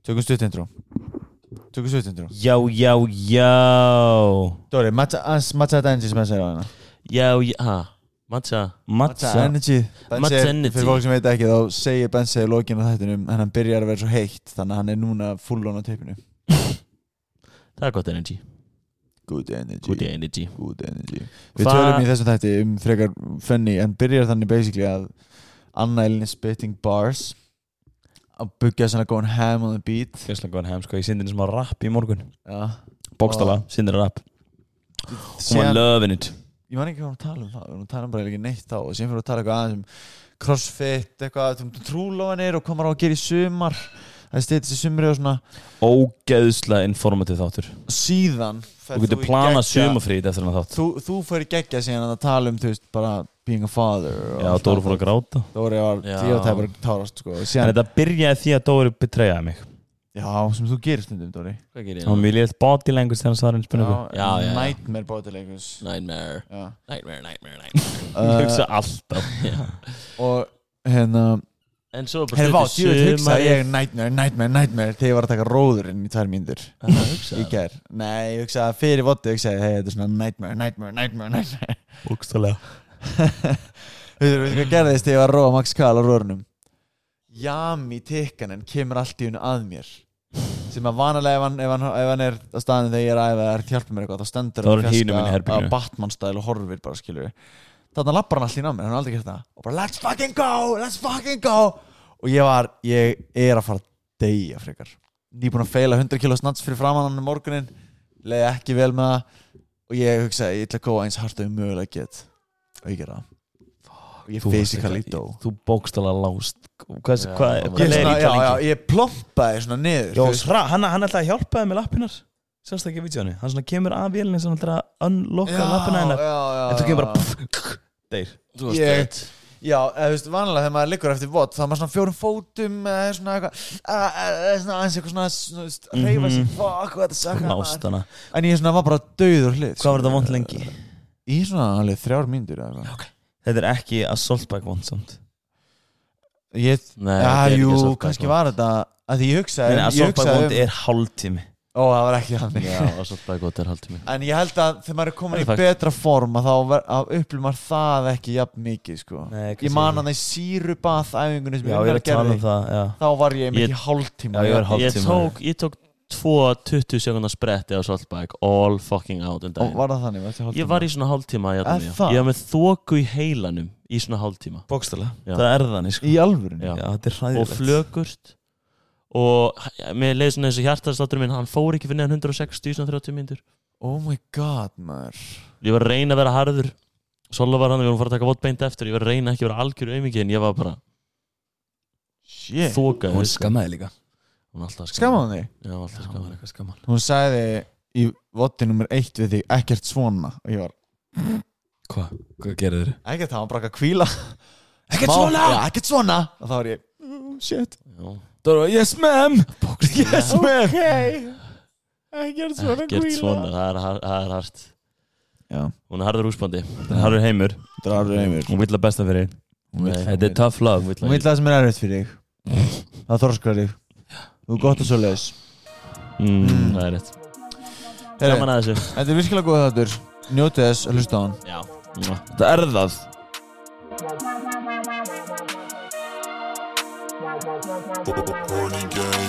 Tökum stutt intro. Já Dóri, matcha energy sem ég segir á hana. Matcha energy Matcha energy. Fyrir fólk sem veit ekki þá segir Bensi í lokinu á þættinum en hann byrjar að vera svo heitt þannig að hann núna full on á teipinu. Það gott energy. Good energy. Við tölum í þessum þætti frekar funny en byrjar þannig basically að Anna Elin is spitting bars að byggja svona going ham on the beat. Fjörslega góðan heim sko, ég sindi sem að rapp í morgun. Já. Bókstala, sindir að rapp. Hún var loving it. Ég man ekki hvað tala það, við tala bara ekki neitt þá og síðan fyrir að tala eitthvað aðeins crossfit, eitthvað trúlofanir og hvað maður á að gera í sumar það stýttist í sumri og svona ógeðslega informativ þáttur. Síðan Þú getur planað sumarfríð eftir hann þátt. Þú fyrir geggja síðan að tala þú veist, bara being a father Já, Dóri fór að gráta. Dóri var tíotæpar tárast sko. En þetta byrjaði því að Dóri betreyjaði mig. Já, sem þú gerir stundum, Dóri. Hvað gerir ég? Hann vil ég eitt body language þegar hann svarði einn spurningu. Já. Nightmare body language. Nightmare. Ég hugsa alltaf. Og hérna En svo bara hugsa ég nightmare þegar ég var að taka róðurinn í 2 mínútur. Í gær. Nei, ég hugsaði fyrir voddi hugsaði hey, þetta er svona nightmare. Bókstaflega. Þú veist hvað gerðist þegar ég var að róa Max Kall á róðurnum? Jami tikkanen kemur allt í hennu að mér sem að vanalega ef hann er á staðinu þegar ég er að æfa hjálpa mér eitthvað þá stendur hann á Batman-stæl og horfir bara skilur þarna lappar hann allt í ná mér, hann har aldrei gert það og bara let's fucking go og ég er að fara að deyja frekar nýbúin að feila 100 kilo snats fyrir framan hann morgunin leiði ekki vel með það og ég hugsaði ég ætla að góða eins hart og ég mögulega get og ég gera það og ég basically dó þú bókstaflega lást hvað ég plompaði svona niður hann ætlaði að hjálpaði með lappinar sérst ekki að vídjónu hann svona kemur af vélinni sem hann ætlaði að unlocka lappina hennar en þú kemur bara deyr þú varst dætt já, þú veist, vanlega þegar maður liggur eftir vott þá er maður svona 4 fótum eða svona eitthvað svona reyfa sig fuck hvað þetta sakna en ég svona var bara dauður hlið hvað var þetta vont lengi? í svona alveg 3 mínútur þetta er ekki assault bike vont samt jú, kannski var þetta að því ég hugsaði assault bike vont er hálftími það var ekki þannig assault bike vont er hálftími en ég held að þegar maður er komin í betra form að þá upplifir maður það ekki jafn mikið sko. Ég man að það í sírubað æfingunni sem ég verið að gera þá var ég mikið hálftíma ég tók 20 sekundar spretti á assault bike all fucking out var það þannig? Ég var í svona hálftíma ég var með þoku í heilanum í svona hálftíma bókstaflega, það er þannig sko. í alvörunni og flögurt og mér leiði svona þessi hjartaðstáttur minn hann fór ekki fyrir neðan 160 svona 30 mínútur oh my god maður ég var að reyna að vera harður Sola var hann, við vorum að fara að taka votbeint eftir ég var að reyna ekki að vera algjör auðmikið en ég var bara þokaði hún skammaði líka skammaði þig? Já, alltaf skammaði hún sagði í votti nummer 1 við þig ekkert svona og ég var hvað gerir þér? ekkert, það var bara að kvíla ekkert svona og þá var ég shit það var yes ma'am ekkert svona kvíla það er hart hún er harður húsbandi það er harður heimur hún vill að besta fyrir þetta er tough love hún vill það sem er erfitt fyrir þig það þorskar þig þú er gott og svo leiðis það er rétt gaman að þessu þetta er virkilega góð þáttur njótið þess að hlusta á hann já þetta er það Horny game.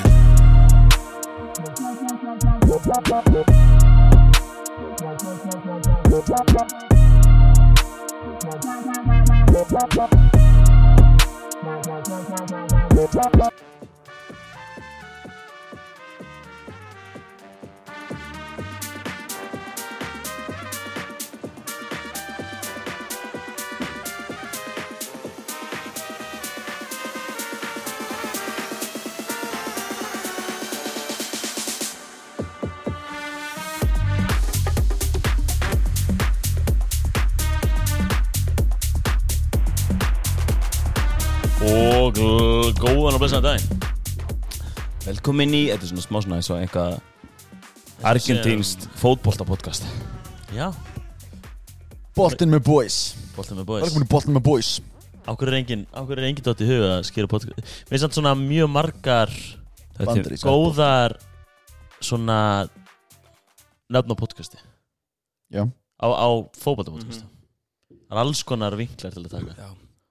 og góðan og blessaðan daginn velkomin í, þetta er svona smá svona eins og eitthvað argentínst fótboltapodcast já Boltinn með boys velkomin í Boltinn með boys Á hverju er engin dótt í huga að skera podcast mér er samt svona mjög margar bandarísk góðar svona nafn á podcasti Já. á fótboltapodcasti Það alls konar vinklar til að taka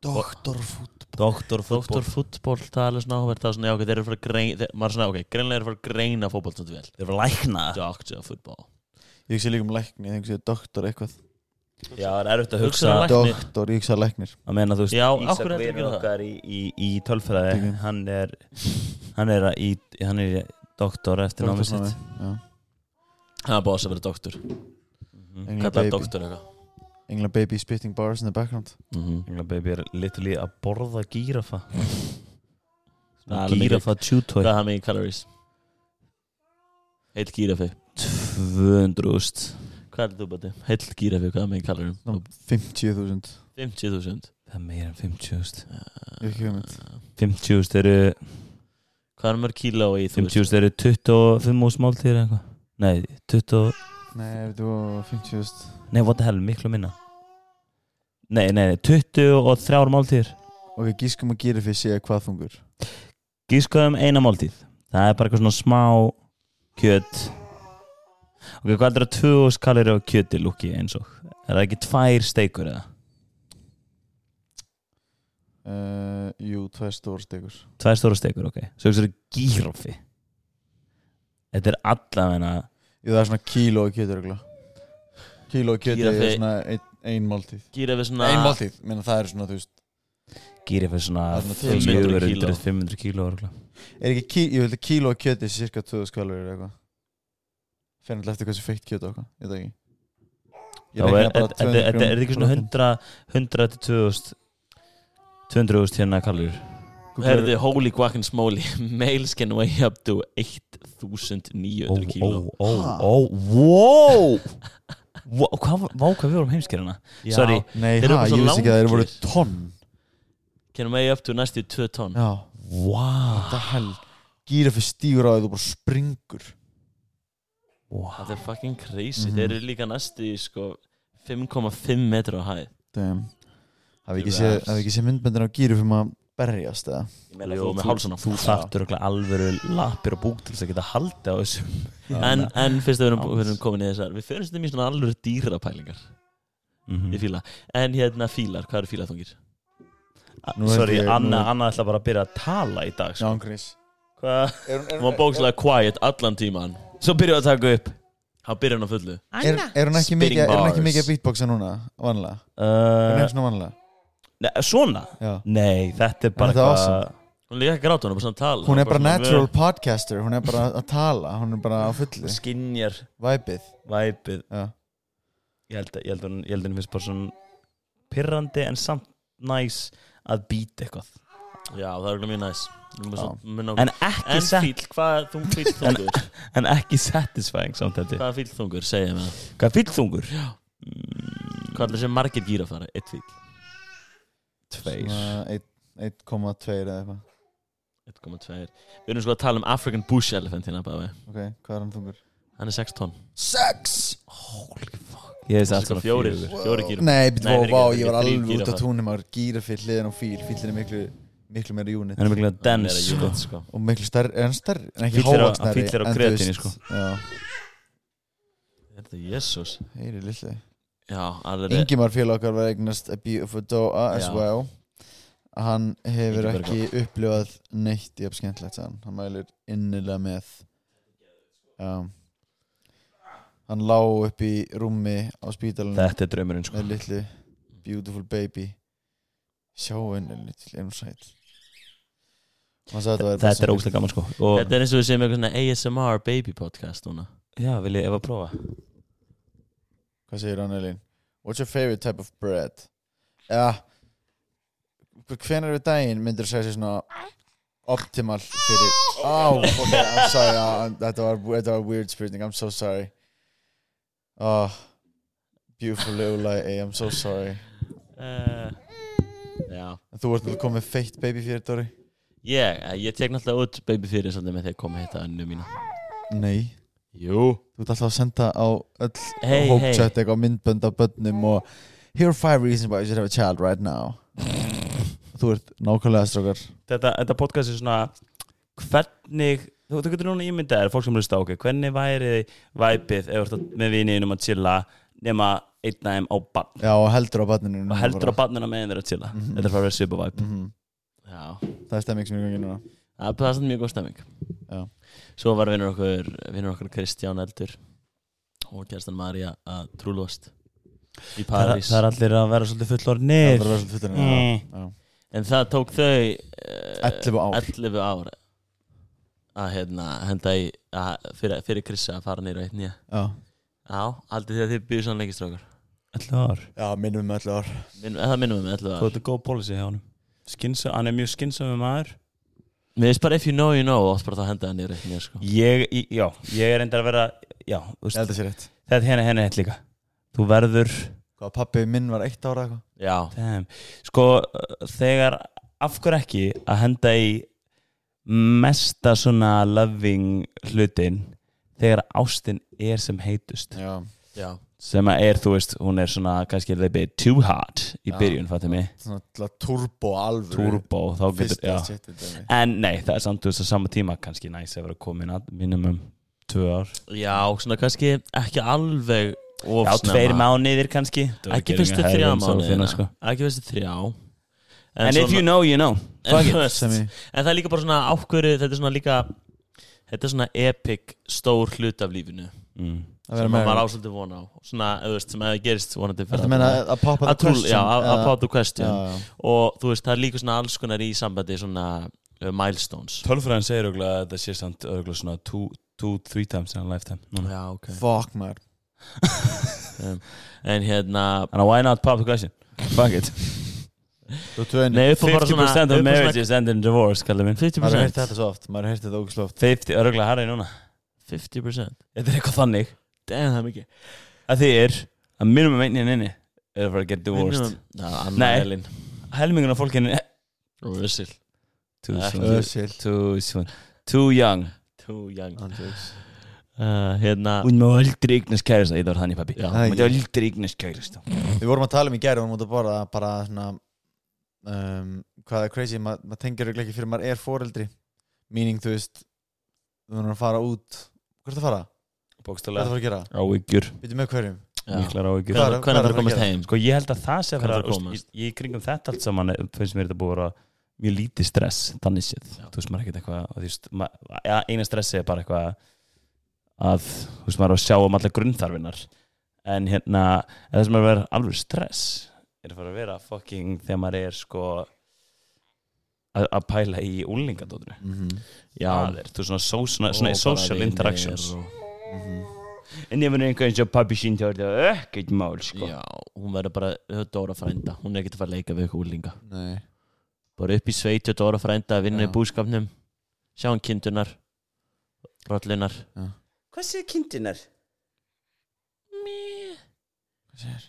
Doktor fútból það er alveg svona áhverð það er svona já, þeir eru fyrir að greina maður er svona, greinlega eru fyrir að greina fótbolt svona vel Þeir eru að lækna Doctor fútból Ég hugsa líka lækni, ég hugsa doktor eitthvað Já, það er erfitt að hugsa Hugsa læknir. Doktor, ég hugsa læknir að meina þú veist Já, Ísak af hverju ertu að vinur gera okkar í tölfræði hann er í doktor eftir námið sitt Já. Það er bóðs að vera doktor Engla Hvað er baby doktor eitthvað? Engla baby spitting bars in the background Engla baby er literally að borða gíraffa Alveg Gíraffa chew-toy Hvað er það mikið calories? Heill gírafi 200.000 Hvað er þú bæti? Heill gírafi, hvað er mikið calories? 50.000 50.000 Það er meira en 50.000 Ég ekki hugmynd 50.000 eru Hvað er mörg kíló í þú veist? 50.000 eru 25 máltíðir eitthvað Nei, 20 Nei, þú 50.000 Nei, what the hell, miklu minna Nei, 23 máltíðir Ok, gískum að gera fyrir sig hvað þungur Gískaðum eina máltíð Það er bara eitthvað svona smá kjöt Ok, hvað er það 2000 kaloríur á kjöti lúki eins og Er það ekki 2 steikur eða? Jú, 2 stór stekur 2 stóra steikur, ok Svo er það gíraffi Þetta er allavegna Jú, það er svona kíló af kjöti Kíló af kjöti Gíraffi. er svona ein máltíð Gírafi svona Ein máltíð, menn það er svona, þú veist Gíraffi er svona Það er svona 500 kíló. 500 kíló Er ekki, ég held að kíló af kjöti er cirka 2000 kaloríur eða eitthvað Fyrir eftir hversu feitt kjöti og eitthvað, ég veit það ekki Þá er þetta ekki svona 100 til 2000 200.000 hérna kalóriur Herði, holy guackin smoly Males can weigh up to 1900 kíló Wow Hvað við vorum heimskerina Sorry Nei, Þeir eru bara svo ég vissi ekki að þeir voru langir. tonn Can weigh up to næstu 2 tonn Já, Wow þetta hell Gíraffi stígur á því þú bara springur Það er fucking crazy Þeir eru líka næstu í sko 5,5 metrar á hæð Damn Hafið ekki séð myndböndin á gíraffi að berjast eða Jú, með hálsana Þú þarftur alvöru lappir og búk til þess að geta haldið á þessum En fyrst að við erum komin í þessar Við fyrir stundum í svona alvöru dýrapælingar Ég fíla En hérna fílar, hvað eru fílaþungir? Sorry, Anna ætla bara að byrja að tala í dag Já, Chris Hvað? Hún var bókslega quiet allan tíman Svo byrjuðu að taka upp Hann byrja hann á fullu Er hún ekki mikið að beatboxa núna, vanlega? Er hún svona vanlega? Svona? Já. Nei, þetta er bara Þetta er awesome. Hún er líka ekki gráta, hún er bara svona að tala Hún er bara svona natural podcaster, hún er bara að tala, hún er bara á fullu Skinjar Væpið væpið Já. Ég held að henni finnst bara svona pirrandi en samt næs að býta eitthvað Já, það er mjög næs En ekki En fíl, hvað þú fíl þungur? En ekki satisfying samt þetta Hvað er fíl þungur, segja mér Hvað er fílþungur? Hvað er þessi margir gírafara? 1 fíl 2 1,2 eða eitthvað 1,2 Við erum sko að tala um African bush elephant hérna bæði Ok, hvað er hann þungur? Hann er 6 tonn 6! Ég veist Það er sko 4 gírafar Nei, Nei, ég var þrír alveg út á gíraffar. túnum að gíraffi hliðin á fíl Fílinn er miklu meira unit Hann er miklu Hann er dense að sko. unit, sko. Og miklu stærri, er hann stærri? En ekki Fíll er á- hávaxnari fíll er á en þú kreatíni, veist, sko. Er þetta Jesus? Heyri lilli Já, alveg Ingimar félag okkar var eignast a beautiful doa as Já. well Hann hefur Ekki ekki upplifað neitt í skemmtilegt sagði hann mælir innilega með Já Hann lá upp í rúmi á spítalunum Þetta er draumurinn sko. með litlu beautiful baby sjá henni litlu einu sæl Þetta er óslega gaman sko. Og Þetta er eins og við segjum eitthvað svona ASMR baby podcast núna já, vil ég ef að prófa Hvað segir hann Elín? What's your favorite type of bread? Ja hvenær við daginn myndir þú segja sér svona optimal fyrir ok, I'm sorry þetta var weird spurning, I'm so sorry beautiful little lie, I'm so sorry Já En þú ert komið feitt baby fyrir Dóri? Ég tek náttúrulega út baby fyrir svolítið með því að koma að hitta önnu mína Nei Jú Þú ert alltaf að senda á öll Hey, hópchat eitthvað myndbönd af börnum og here are 5 reasons why you should have a child right now Þú ert nákvæmlega strókar Þetta podcast er svona hvernig þú getur núna ímyndað fólk sem hlusta ok, hvernig væri væpið ef þú ert með viniðinum að chilla nema einn af þeim á barn Já, og heldur á barninu og heldur á barninu meðan þeir að chilla þetta er bara að vera svipa væp Já, Það er stemming sem er gangið núna það er mjög góð stemming. Já. Svo var vinur okkar Kristján Eldur og kærstan María að trúlóast í París. Það er allir að vera svolítið fullorðnir Það var svolítið fullorðnir Já. En það tók þau 11 ár 11 ár að henda í fyrir Krissa að fara niður á 1 nýja. Já, Haldið þið að þið byrjuð svona lengi strákar. 11 ár Já, minnum með 11 ár Það minnum við 11 ár. Þetta er góð policy hjá honum hann er mjög skynsami maður Mér finnst bara if you know you know og bara þá henda það niður á 1 nýja sko. ég er reyndar að vera Þetta sé rétt þetta henni eitt líka þú verður Hvað, pabbi minn var 1 ára eitthvað Já. sko þegar af hverju ekki að henda í mesta svona loving hlutin þegar ástin er sem heitust Já. sem að er, þú veist, hún er svona kannski a little bit too hot í byrjun, fattu mig Svona turbo alvöru turbo, þá getur, Fyrsta já shitið dæmi. en nei, það er samt, þú veist, á sama tíma kannski næs að vera komin að minimum 2 ár Já, svona kannski ekki alveg of já, snemma. 2 mánuðir kannski Ekki fyrstu 3 mánuðina sko. Ekki fyrstu 3 and if you know, you know fuck it Sem En það er líka bara svona ákvöru þetta er svona líka þetta er svona epic stór hlut af lífinu að sem vera maður með ásöldi vona á svona, þú veist, sem að það gerist vonandi Þetta meina að poppa the question Já, að pop the question Já. og þú veist, það er líka svona alls konar í sambandi svona milestones tölfræðin segir auðvitað að þetta sé samt auðvitað svona 2-3 times in a lifetime núna. Já, ok Fuck maður En and why not pop the question fuck it Þú tvöinu Nei, upp á bara 50% svona of marriages end in divorce kallar minn Maður har heyrt 50% þetta svo oft Maður har heyrt þetta ógæslega oft 50, auðvitað harri núna 50% þetta er eitthvað þannig Damn, það er mikið að því að minimum einnig inni er að fara að get divorced Já, Nei. Anna Elin helmingun af fólkinu Og Russell too Össil soon too young Too young Andjóks hún má aldrei eignast kærasta þetta var þannig pabbi Já. hún má aldrei eignast kærasta Við vorum að tala í gær og hún múti að borða bara svona hvað er crazy maður tengir ekki fyrir maður er foreldri meaning þú veist þú verður að fara út Hvað er það að fara? Hvað er það að bókstaflega fara að gera? áhyggjur Býtum með hverjum? Já. miklar áhyggjur Hvað er- Hvernig að þú komast gera? heim sko ég held að það sé að Hvernig vera það komast? í kringum þetta allt saman finnst mér þetta búið að vera mjög lítið stress þannig séð Já. þú veist maður ekkert eitthvað þú veist eina stressi er bara eitthvað að þú veist maður er að sjá allar grunnþarfinnar en það sem er að vera alveg stress er að fara að vera fucking þegar maður er sko að pæla í úlingadótru Já. það er þú veist svona Og bara social vinir interactions og- en ef hún er einhvern veginn pabbi sín þá er það ekkert mál sko Já, hún verður bara Dóra frænda Hún er ekkert að fara að leika við ykkur úlinga Nei Bara upp í sveit og Dóra frænda að vinna Já. í búskapnum Sjá hann kindunar Rollunar hvað sé kindinar? Hvað sér?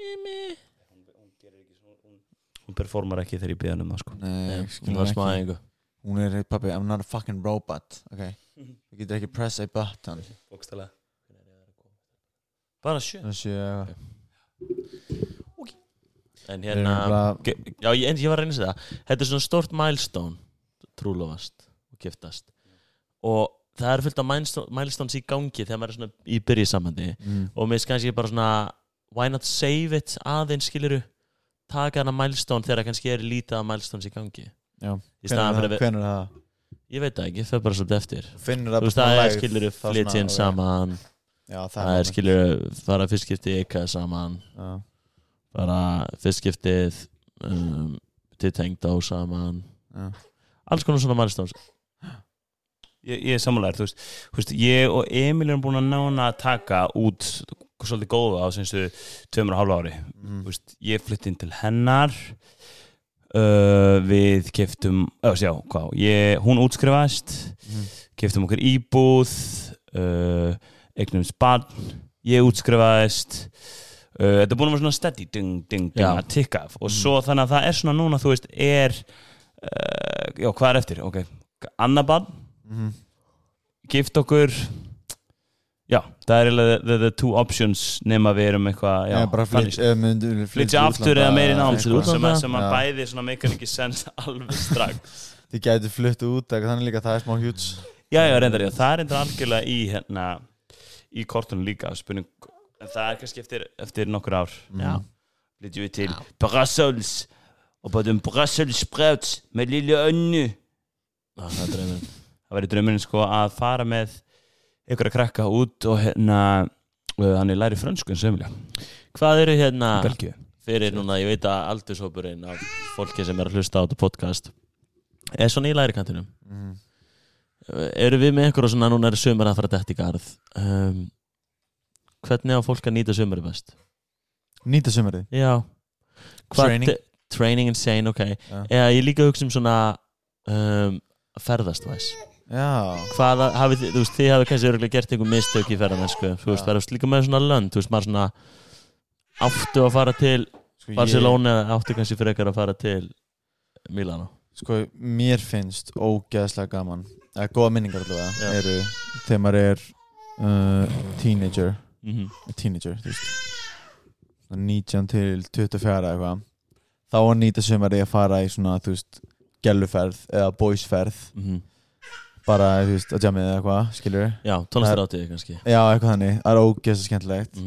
hún performar ekki þegar ég byrja um það sko Nei, Hún skilur var smá ekki einhver Hún er pabbi, I'm not a fucking robot Ok Þú getur ekki press a button bókstaflega Bara sjö Það sé En Við erum bara Já, ég var að reyna að segja það Þetta er svona stórt milestone Trúlofast og giftast Og það er fullt af milestones í gangi Þegar maður er svona í byrjisambandi Og mér finnst kannski bara svona Why not save it aðeins skiluru Taka hana milestone þegar kannski er lítið af milestones í gangi Já Í staðan fyrir að Hvenær er það? Ég veit það ekki, það er bara svolítið eftir Finnur Þú veist það er skiluru flytjinn saman Já, Það er skiluru fara fyrst skiptið ykkar saman Já Bara fyrst skiptið Til tengdá saman Já Alls konar svona milestones ég er sammálaður, þú veist ég og Emil erum búin að nána að taka út svolítið góða á semstu 2,5 ári þú veist, ég flytti inn til hennar við keyptum hún útskrifaðist keyptum okkur íbúð eignumst barn ég útskrifaðist þetta er búin að vera svona steady ding að tikka af og svo þannig að það er svona núna þú veist er hvað er eftir annað barn gift okkur já, það er eiginlega the two options nema við erum eitthvað flytja aftur eða meiri nám sem að bæði svona meikar ekki sens alveg strax þið gætu fluttu út þannig líka það er smá hjúts Já, reyndar, það er reyndar algjörlega í í kortunum líka spurning, en það er kannski eftir nokkur ár. Já. Flytjum við til Brussels og báðum Brussels sprouts með lille önnu. Það er draumurinn. Það væri draumurinn sko að fara með ykkur að krakka út og hann læri frönsku en sömulega. Hvað eru Belgíu. fyrir núna, ég veit að aldurshópurinn af fólki sem að hlusta á þetta podcast er svona í lærikantinum. Eru við með einhverja svona, núna sumar að fara dætt í garð, hvernig á fólk að nýta sumarið best? Nýta sumarið? Já. Training? Training insane, ok. Eða ég líka hugsa svona ferðast væs. Já. Hvað hafið þið, þið hafið kannski örugglega gert einhver mistök í ferðamennsku, verðast líka með svona lönd, maður svona áttu að fara til Barcelona eða áttu kannski frekar að fara til Milano. Sko, mér finnst ógeðslega gaman, góða minningar allavega eru þegar maður teenager, þú veist 19 til 24 eitthvað, þá var nýta sumarið að fara í svona, þú veist, gelluferð eða boysferð, bara, þú veist, að jammið eða eitthvað, skilur við? Já, tónlistarhátíð kannski. Já, eitthvað þannig, það er ógeðslega skemmtilegt.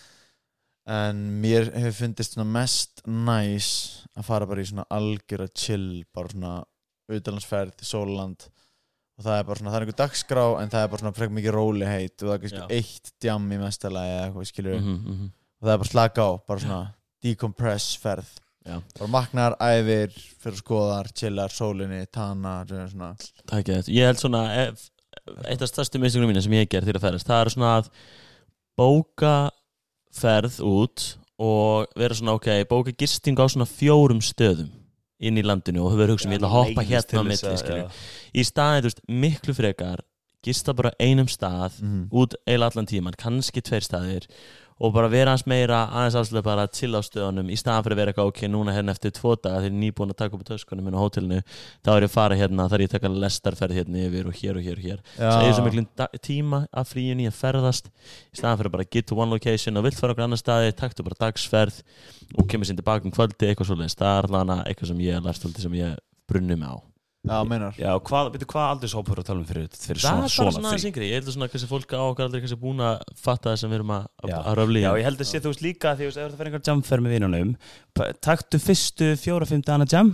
En mér hefur fundist svona mest næs að fara bara í svona algjöra chill, bara svona utanlandsferð til Sólaland og það er bara svona, það er einhver dagskrá en það er bara svona frekar mikið rólegheit og það er kannski eitt djam í mestalagi eða eitthvað, skilur og það er bara slaka á, bara svona decompress ferð, bara magnar, æfir, fyrir skoðar, chillar, sólinni, tanar, svona. Það ekki þetta, ég held svona eitt af stærstu mistökunum mínu sem ég hef gert til að ferðast, það er svona að bóka ferð út og vera svona bóka gisting á svona 4 stöðum inn í landinu og höfðu hugsað ég ætla að hoppa hérna á milli, í staðinn, þú veist, miklu frekar gista bara einum stað út eiginlega allan tíman, kannski 2 staðir og bara vera aðeins afsluta bara til á stöðunum í staðan fyrir að vera eitthvað núna hérna eftir 2 daga þegar ég er nýbúin að taka upp töskunum minn á hótelinu, þá er ég að fara hérna, þar ég taka lestarferð hérna yfir og hér það er svo miklu tíma af fríunni að ferðast í staðan fyrir að bara get to one location og vilt fara okkur annar staði, taktu bara dagsferð og kemur sér tilbaka kvöldi, eitthvað svoleiðis, það er alveg eitthvað sem ég lærst sem ég brunni mig á. Já, meinar. Já, hvað aldurshópur að tala fyrir svona svona frí? yngri, ég held að svona kannski fólk á okkar aldrei kannski búin að fatta það sem við erum að röfli. Já, ég held að sé þú veist líka því að ef það fyrir einhver jamferð með vinunum, taktu fyrstu 4-5 dagana jam,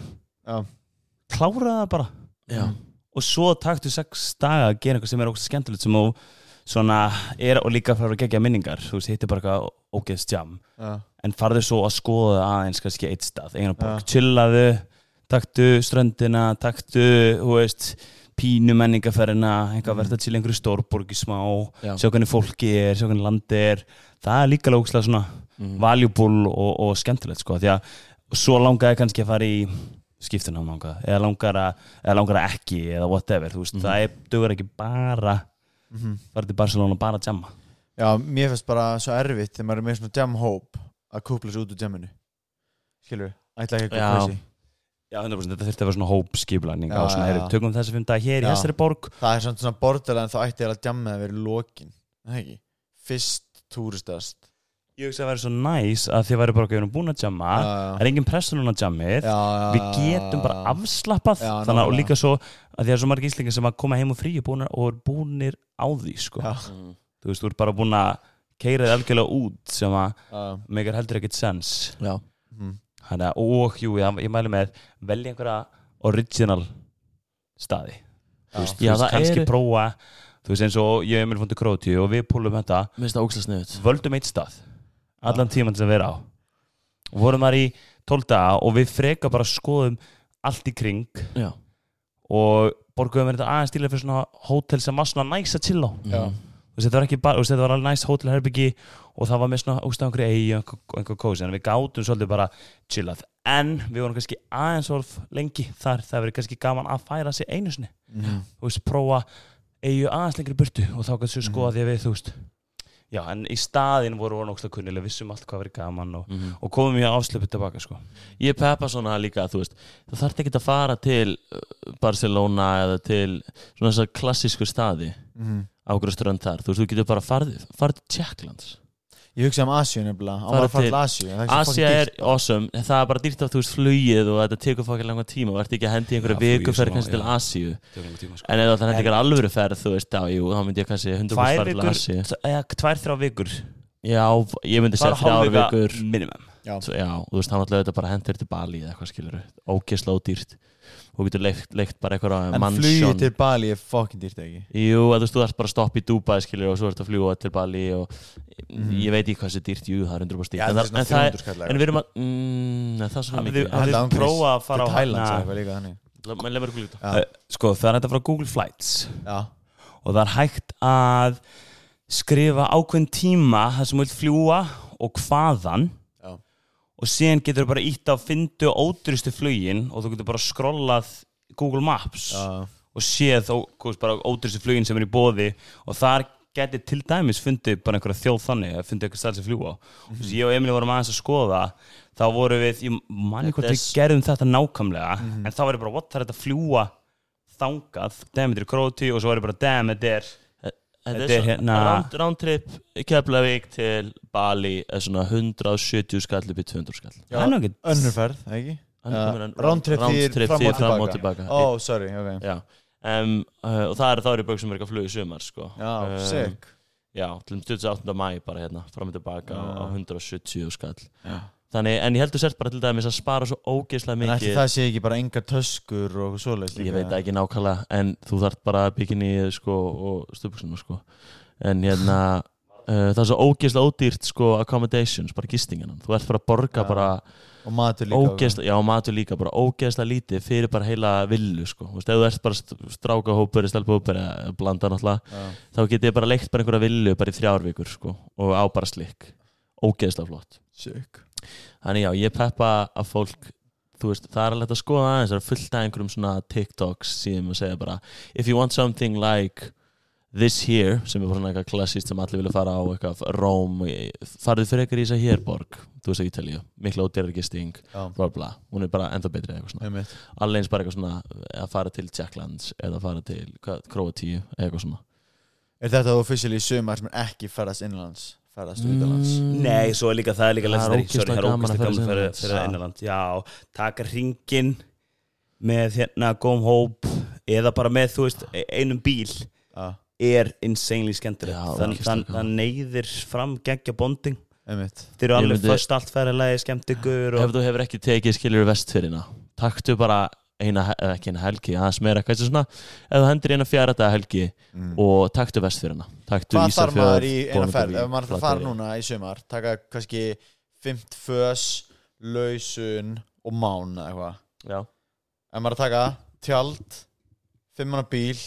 klára það bara. Já. Og svo taktu 6 daga að gera eitthvað sem ógeðslega skemmtilegt sem svona og líka fara að gegja minningar, þú veist, hittir bara eitthvað ógeðs jam, en farðu svo að skoða aðeins kannski eitt stað, eigin að borg, chillaðu, taktu ströndina, taktu, þú veist, pínu menningaferðina, eitthvað verða til einhverju stórborgi smá, sjá hvernig fólki sjá hvernig landi það er líka ógeðslega svona valuable og skemmtilegt, sko, því að svo langaði kannski að fara í skiptunám eða langar að ekki eða whatever, þú veist, það dugar ekki bara fara til Barcelona bara að jamma. Já, mér finnst bara svo erfitt þegar maður er með svona jam-hóp að kúpla sig út úr jamminu, skilur við, ætla ekki eitthvað crazy. Já, 100%, þetta þurfti að vera svona hópskipulagning á svona, tökum þess að funda hér í þessari borg. Það er svona borðalega en þá ætti ég að jammið að vera í lokin, það ekki? Fyrst túristast. Ég hugsa að vera svo næs að þið væri bara við erum búin að jamma, það er engin pressa núna á jammið, við getum bara afslappað, þannig að og líka svo að því að svo margir íslingar sem að koma heim og frí og er búnir á því, sko. Þú veist, þú ert bara búin að keyra þig algjörlega út sem að megar heldur ekkert sens. Já. Þannig að, ég mæli með velja einhverja original staði. Þú veist, kannski prófa, þú veist, eins og ég er fundið Króatíu og við púlum þetta. Mér finnst það ógeðslega sniðugt. Völdum eitt stað, allan tímann til að vera á. Og vorum þar í 12 daga og við freka bara skoðum allt í kring. Já. Og borguðum þetta aðeins stílega fyrir svona hótel sem var svona næs að chilla á. Já. Þetta var ekki bara, þetta var alveg næst hótelherbyggi og það var með svona einhverju eigi og einhver kósi, en við gátum svolítið bara chillað, en við vorum kannski aðeins orð lengi þar, það verið kannski gaman að færa sig einu sinni, þú veist, prófa eigi aðeins lengri burtu og þá kannski skoða því að við, þú veist, já, en í staðinn vorum við náttúrulega kunnilega, vissum allt hvað verið gaman og komum við afslöpuð tilbaka, sko. Ég peppa svona líka, þú veist, þú þarft ekki að fara til Barcelona eða til svona þessar klassísku staði á okkur strönd þar, þú veist, þú getur bara farið til Tékklands. Ég hugsa Asíu nefnilega Á Farið að fara til- til Asíu Asia er awesome, það er bara dýrt af þú veist flugið og þetta tekur fokkið langan tíma og ert ekki að hendi í einhverju Já, flugið vikuferð smá, kannski til já. Asíu Tökum við tíma, sko. en ef það hendi einhverju alvöru ferð þú veist, já, jú, þá myndi ég kannski 100% Tvær fara til vikur, Asíu 2-3 vikur. Já, ég myndi segja 3 vikur minimum. Já, þú veist, hann alltaf þetta bara hendur til Bali eða eitthvað skilur ógeðslega ódýrt og getur leikt bara eitthvað En flugið til Bali er fucking dýrt ekki Jú, að þú ert bara að stoppa í Dubai skilur og svo ert að fljúga til Bali og ég veit ekki hvað sé dýrt, jú, það er 100% dýrt Já, það er svona 300 skall en við erum að það er svona mikið Hafið prófa að fara á Thailand eitthvað líka þannig menn leið mér að glúta Já. Sko, það er þetta frá Google Flights Já, og það er hægt að skrifa ákveðin tíma þar sem þú vilt fljúga og hvaðan Já. og síðan getur þú bara ítt á fyndu ódýrustu flugin og þú getur bara skrollað Google Maps og séð bara ódýrustu flugin sem er í boði og þar geti til dæmis fundið bara einhverja þjóð þannig að fundið eitthvað stæl sem fljúga og þess að ég og Emil vorum aðeins að skoða þá voru við, ég man ekki hvort við gerðum þetta nákvæmlega en þá var ég bara, what, það er þetta fljúga þangað, damn, þetta er Króti og svo var ég bara, damn, þetta er hérna roundtrip Keflavík til Bali er svona 170 skall upp í 200 skall Já, önnurferð, ekki? Roundtrip því fram og tilbaka Ó, sorry, ok Já og það er bögg sem er ekki að fluga í sumar sko. Já, sick Já, til 28. mæ bara hérna fram og tilbaka á 170 skall Þannig, en ég heldur sért bara til dæmis að spara svo ógeðslega mikið En ætli það sé ekki bara engar töskur og svoleiðis líka? Ég veit ekki nákvæmlega en þú þarft bara bikini sko, og stuðbuxuna sko. En hérna það er svo ógeðslega ódýrt sko, accommodations, bara gistingan þú ert bara að borga bara og matur líka já, matur líka, bara ógeðslega lítið fyrir bara heila villu sko. Þú veist, ef þú ert bara strákahópur stelpuhópur eða blanda náttúrulega þá getið bara leikt bara einhverja villu bara í 3 vikur sko, og á bara slikk ógeðslega flott Sick. Þannig já, ég peppa að fólk þú veist, það er alveg að skoða aðeins það er fullt af einhverjum svona TikToks síðan og segja bara, if you want something like this here, sem er bara svona eitthvað klassíst sem allir vilja fara á, eitthvað Róm farið fyrir eitthvað í þess að hérborg þú veist að Ítalíu, mikla ódýrargisting bla bla, hún er bara enda betri eitthvað svona allir eins bara eitthvað svona að fara til Jacklands eða fara til Króatíu eitthvað svona Er þetta officially sumar sem ekki ferðast innanlands? Ferðast utanlands? Nei, svo er líka það er líka lestari ógeðslega gaman að ferðast innanlands. fyrir innanland Já, taka hringinn með hérna góðum hóp eða bara með, þú veist, einum bíl er insanely skemmtilegt það neyðir fram geggja bonding þeir eru alveg först allt ferðalagi skemmt ykkur Ef þú hefur ekki tekið skilur Vestfirðina taktu bara ekki eina helgi aðeins meira eitthvað svona ef þú hendur eina 4 daga helgi og taktu Vestfirðina Hvað þarf maður í eina ferð? Ef maður fara núna í sumar taka kannski 5 fös lausun og mán eitthvað Já Ef maður taka tjald 5 manna bíl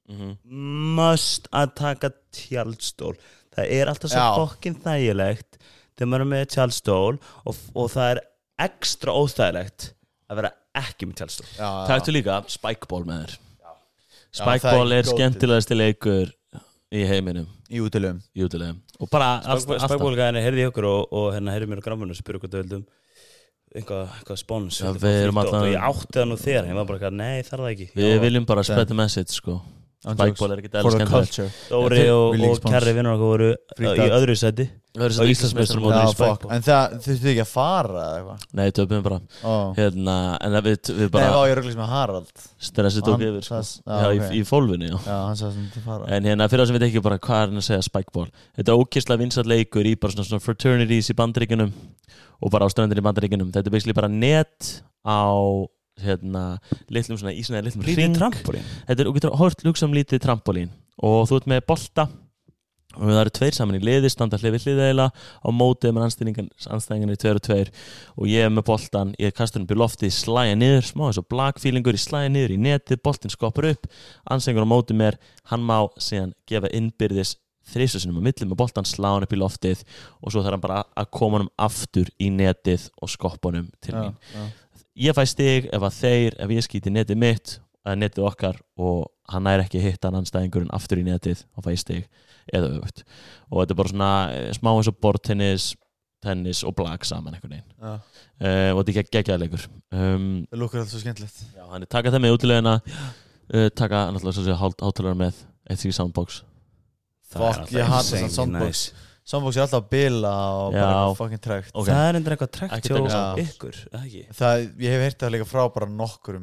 must að taka tjaldstól það er alltaf svo fokkin þægilegt þegar maður er með tjaldstól og það er ekstra óþægilegt að vera ekki með tjaldstól Taktu líka spikeball með þér Spikeball er skemmtilegasti leikur í heiminum í útilegum og bara spikeball-gæðinni heyrði ég okkur og hérna heyrði mér á grammunum og spyrir hvað þau vildum eitthvað spons og ég átti það nú þegar ég var bara, nei það er það ekki Við viljum bara spread the message sko Spikeball er ekki eða skemmtilegt Dóri og Kærri vinnur okkur voru í öðru seti á Íslandsmeistaramótinu í spikeball En það þurftu ekki að fara eða eitthvað? Nei, töpum bara hérna, en við bara Nei, ég röglis með Harald stressið tók yfir sko. í fólfunni Já, hann sagði sem þetta fara En hérna, fyrir það sem við ekki bara hvað er hann að segja spikeball Þetta er ógeðslega vinsæll leikur í bara svona fraternities í Bandaríkjunum og bara á ströndinni í Bandaríkjunum Þetta er basically bara net á hérna, litlum svona í svona litlum hring Þetta er, þú getur hort luksam lítið trampolín og þú ert með bolta og það eru 2 saman í liði, standa hlið við hlið eiginlega á mótið með anstæðingarnir 2 og 2 og ég er með boltan ég kastur upp í loftið, slæja niður smá eins og blagfílingur, ég slæja niður í netið boltinn skoppar upp, anstæðingur á mótið mér hann má síðan gefa innbyrðis 3 sinnum á milli með boltan, slá hann upp í loftið og svo þarf hann bara að koma hann aftur í netið og skoppa hann til mín Ég fæ stig ef ég skýti netið mitt eða netið okkar og hann nær ekki hitta hann anstæðingurinn aftur í netið og fæ stig eða öfugt og þetta er bara svona smá eins og borðtennis tennis og blag saman einhvern veginn og þetta er geggjaður leikur Það lukkar alltaf svo skemmtilegt Já, hann er taka það með útilegina taka náttúrulega svo hátalara með 1 soundbox Fuck, ég hata það soundbox Soundbox er alltaf að bila og bara Já. fucking trekt Ok. Það er endur eitthvað trekt Ekki hjá taka Soundbox. ykkur, eða ekki? Ég hef heyrt það líka frá bara nokkrum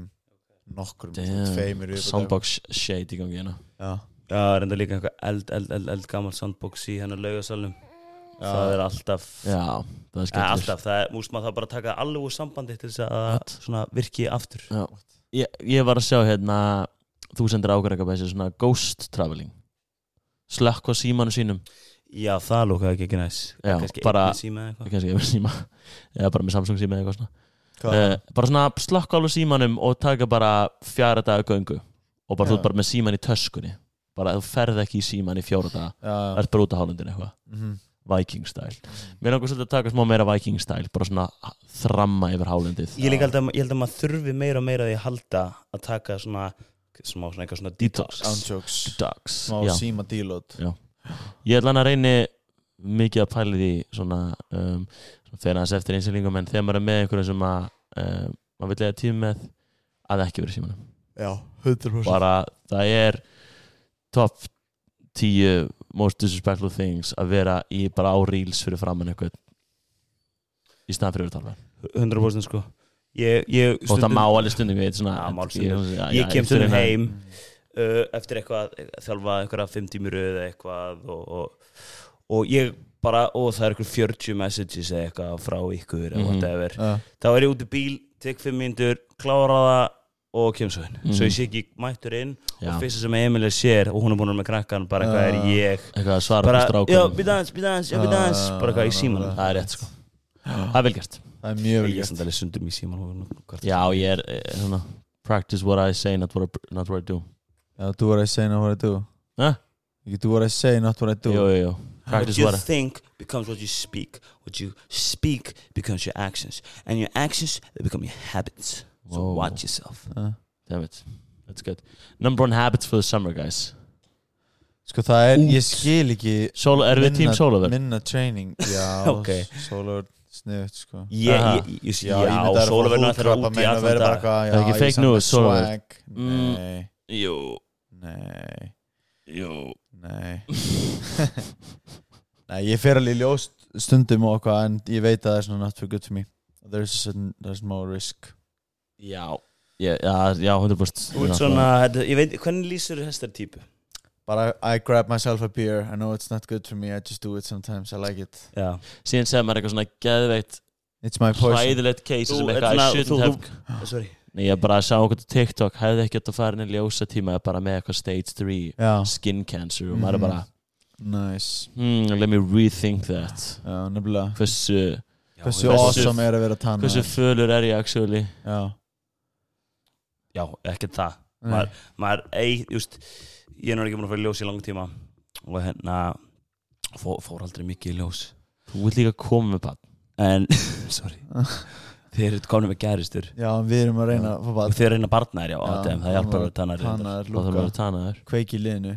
tveimur viðbót. Soundbox shade í gangi hérna Já, Já, það er endur líka eitthvað eld gammal soundbox í hennar laugasalnum. Það er alltaf Já, það er skemmtilegur alltaf, það er, múst maður það bara taka alveg úr sambandi til þess að svona virki aftur. Já. Ég var að sjá hérna þú sendir ákveð eitthvað svona ghost traveling slökk á símanu sínum Já, það lúkaði ekki næs. Já, Kannski bara- einni síma eða eitthvað. kannski yfir síma eða bara með Samsung síma eða eitthvað svona hvað? bara svona slökk á alveg símanum og taka bara 4 daga göngu og bara Já. þú ert bara með síman í töskunni bara þú ferð ekki í síman í 4 daga Já, ert bara út á hálundin eitthvað Viking style mér langar svolítið að taka smá meira Viking style bara svona þramma yfir hálundið Ég held að maður þurfi meira og meira því að halda að taka svona eitthvað svona detox. Soundjokes Dogs Smá Já. síma dílót Ég ætla hann að reyni mikið að pæla því svona þegar hans eftir einsilingum en þegar maður er með einhverjum sem að maður vil lega tíma með að ekki vera í símanum Já, 100% bara það er top 10 most disrespectful things að vera í bara á reels fyrir framann eitthvað í staðan fyrir að tala 100% sko. Ég og það má alveg stundum ég veit svona Já, má stundum. Ég kem stundum heim eftir eitthvað þjálfa eitthvað 5 tímur eða eitthvað og ég bara og það er eitthvað 40 messages eða eitthvað frá ykkur eða whatever þá er ég út í bíl, tek 5 mínútur klára það og kem svo inn svo ég sé ekki mættur inn Já. og fyrsta sem Emilia sér og hún er búin með krakkan bara eitthvað er ég eitthvað að svara bara, fyrir strákum já, býta dans bara eitthvað í símanum það er rétt sko það er vel gert Það er mjög vel ég er gert samt alveg sundum í símanum já ég er svona practice what I say not what I do Já, do what I say, not what I do You do what I say, not what I do jú What practice you what I think becomes what you speak. What you speak becomes your actions. And your actions, they become your habits. So Whoa. watch yourself. damn it that's good number 1 habits for the summer guys Sko það er, ég skil ekki er við team solover Minna training Já, Ok. solover sniðut sko Aha. Já, sólaverðinu ætlar að út í allan dag. Það er ekki fake news, Sólaver. Nei, jú nei, jú nei Nei, ég fer alveg í ljós stundum og eitthvað en ég veit að það er svona not for good for me There's more risk já 100% Þú ert svona, ég veit, hvernig lýsir þú þessar típu? Bara I grab myself a beer I know it's not good for me I just do it sometimes I like it Já. síðan segir maður eitthvað svona geðveitt It's my poison hræðilegt case sem Þú ert eitthvað I svona- shouldn't þú- have Sorry. Nei, ég bara sá okkur til TikTok hefði ekki átt að fara inn í ljósa tíma bara með eitthvað stage 3 Já, skin cancer og maður er bara nice let me rethink that Já, nefnilega hversu Hversu hversu- awesome er að vera tanna hversu fölur er ég actually Já, Já, ekkert það. nei Maður, just, ég er nú ekki búin að fara í ljós í langan tíma og hérna fór aldrei mikið í ljós. þú vilt líka koma með bann En, sorry, þeir eru komin með gæristur Já, við erum að reyna að fá og bad þeir reyna barna þér, já, Já, það hjálpar að vera tannar. Tannar, og það er lúka að tana þér Kveiki í liðinu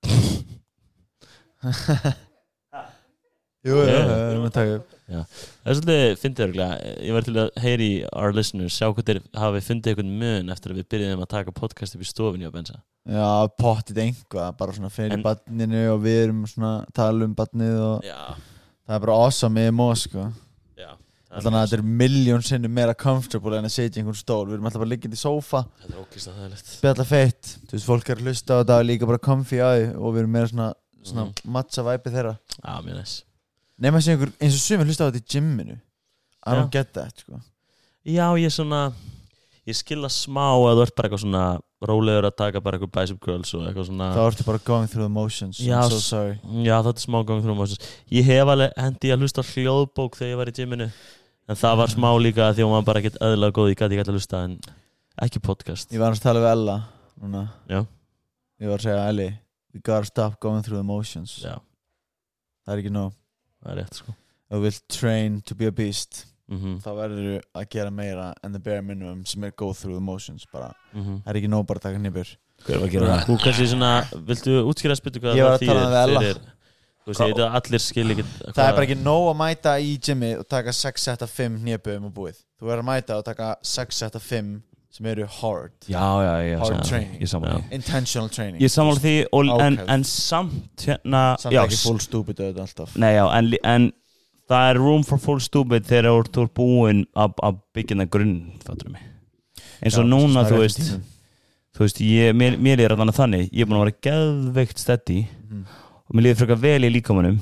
Jú, Já, við erum að taka upp það er svolítið fyndið örgulega ég var til að heyri í our listeners sjá hvað þeir hafi fundið einhvern mun eftir að við byrjuðum að taka podcast upp í stofinni á Bensa Já, pottið einhvað Bara svona fyrir En- badninu og við erum svona að tala um badnið og já það er bara awesome með mós, sko já Þannig að þetta er miljón sinnum meira comfortable en að setja í einhvern stól Við erum alltaf bara liggjandi í sófa þetta er ókist að það er lett Spjalla feitt Þú veist, fólk er að hlusta á þetta og líka bara comfy á því og við erum meira svona matcha væpið þeirra já mjög næs Nefn að segja einhver, eins og sumir hlusta á þetta í gymminu I don't get that, sko já ég svona ég skilða smá að þú ert bara eitthvað svona rólegur að taka bara eitthvað bicep curls og eitthvað svona Þá ertu bara going through the motions Já, I'm so sorry já þetta er smá gang þrjum ég hef alveg hendi að hlusta á hljóðbók þegar ég var í gyminu en það var smá líka því að hún var bara ekkert eðlilega góð ég gæti ekki að hlusta en ekki podcast Ég var að tala við Ella núna Já. Ég var að segja Elli We gotta stop going through the motions já Það er ekki nóg það er rétt sko Ef þú vilt train to be a beast þá þá verður þú að gera meira en the bare minimum sem er go through the motions bara. Mhm. Það er ekki nóg bara að taka nýbur Hver var að gera það? Þú kannski svona, viltu útskýra spytu hvað Ég var það að tala við Ella. fyrir þú veist, ég veit að allir skil ekki Það er bara ekki nóg að mæta í gymmi og taka 6 set af 5 hnéböðum og búið. Þú verður að mæta og taka 6 set af 5 sem eru hard Hard training. Ég sammála því intentional training Ég sammála því Ákveð. en samt hérna samt já, ekki full stupid auðvitað alltaf Nei, já, en það er room for full stupid þegar þú ert búinn að byggja það grunn, fattur mig eins og núna, þú veist mér er þannig ég er búinn að vera geðveikt steady og mér líður frekar vel í líkamanum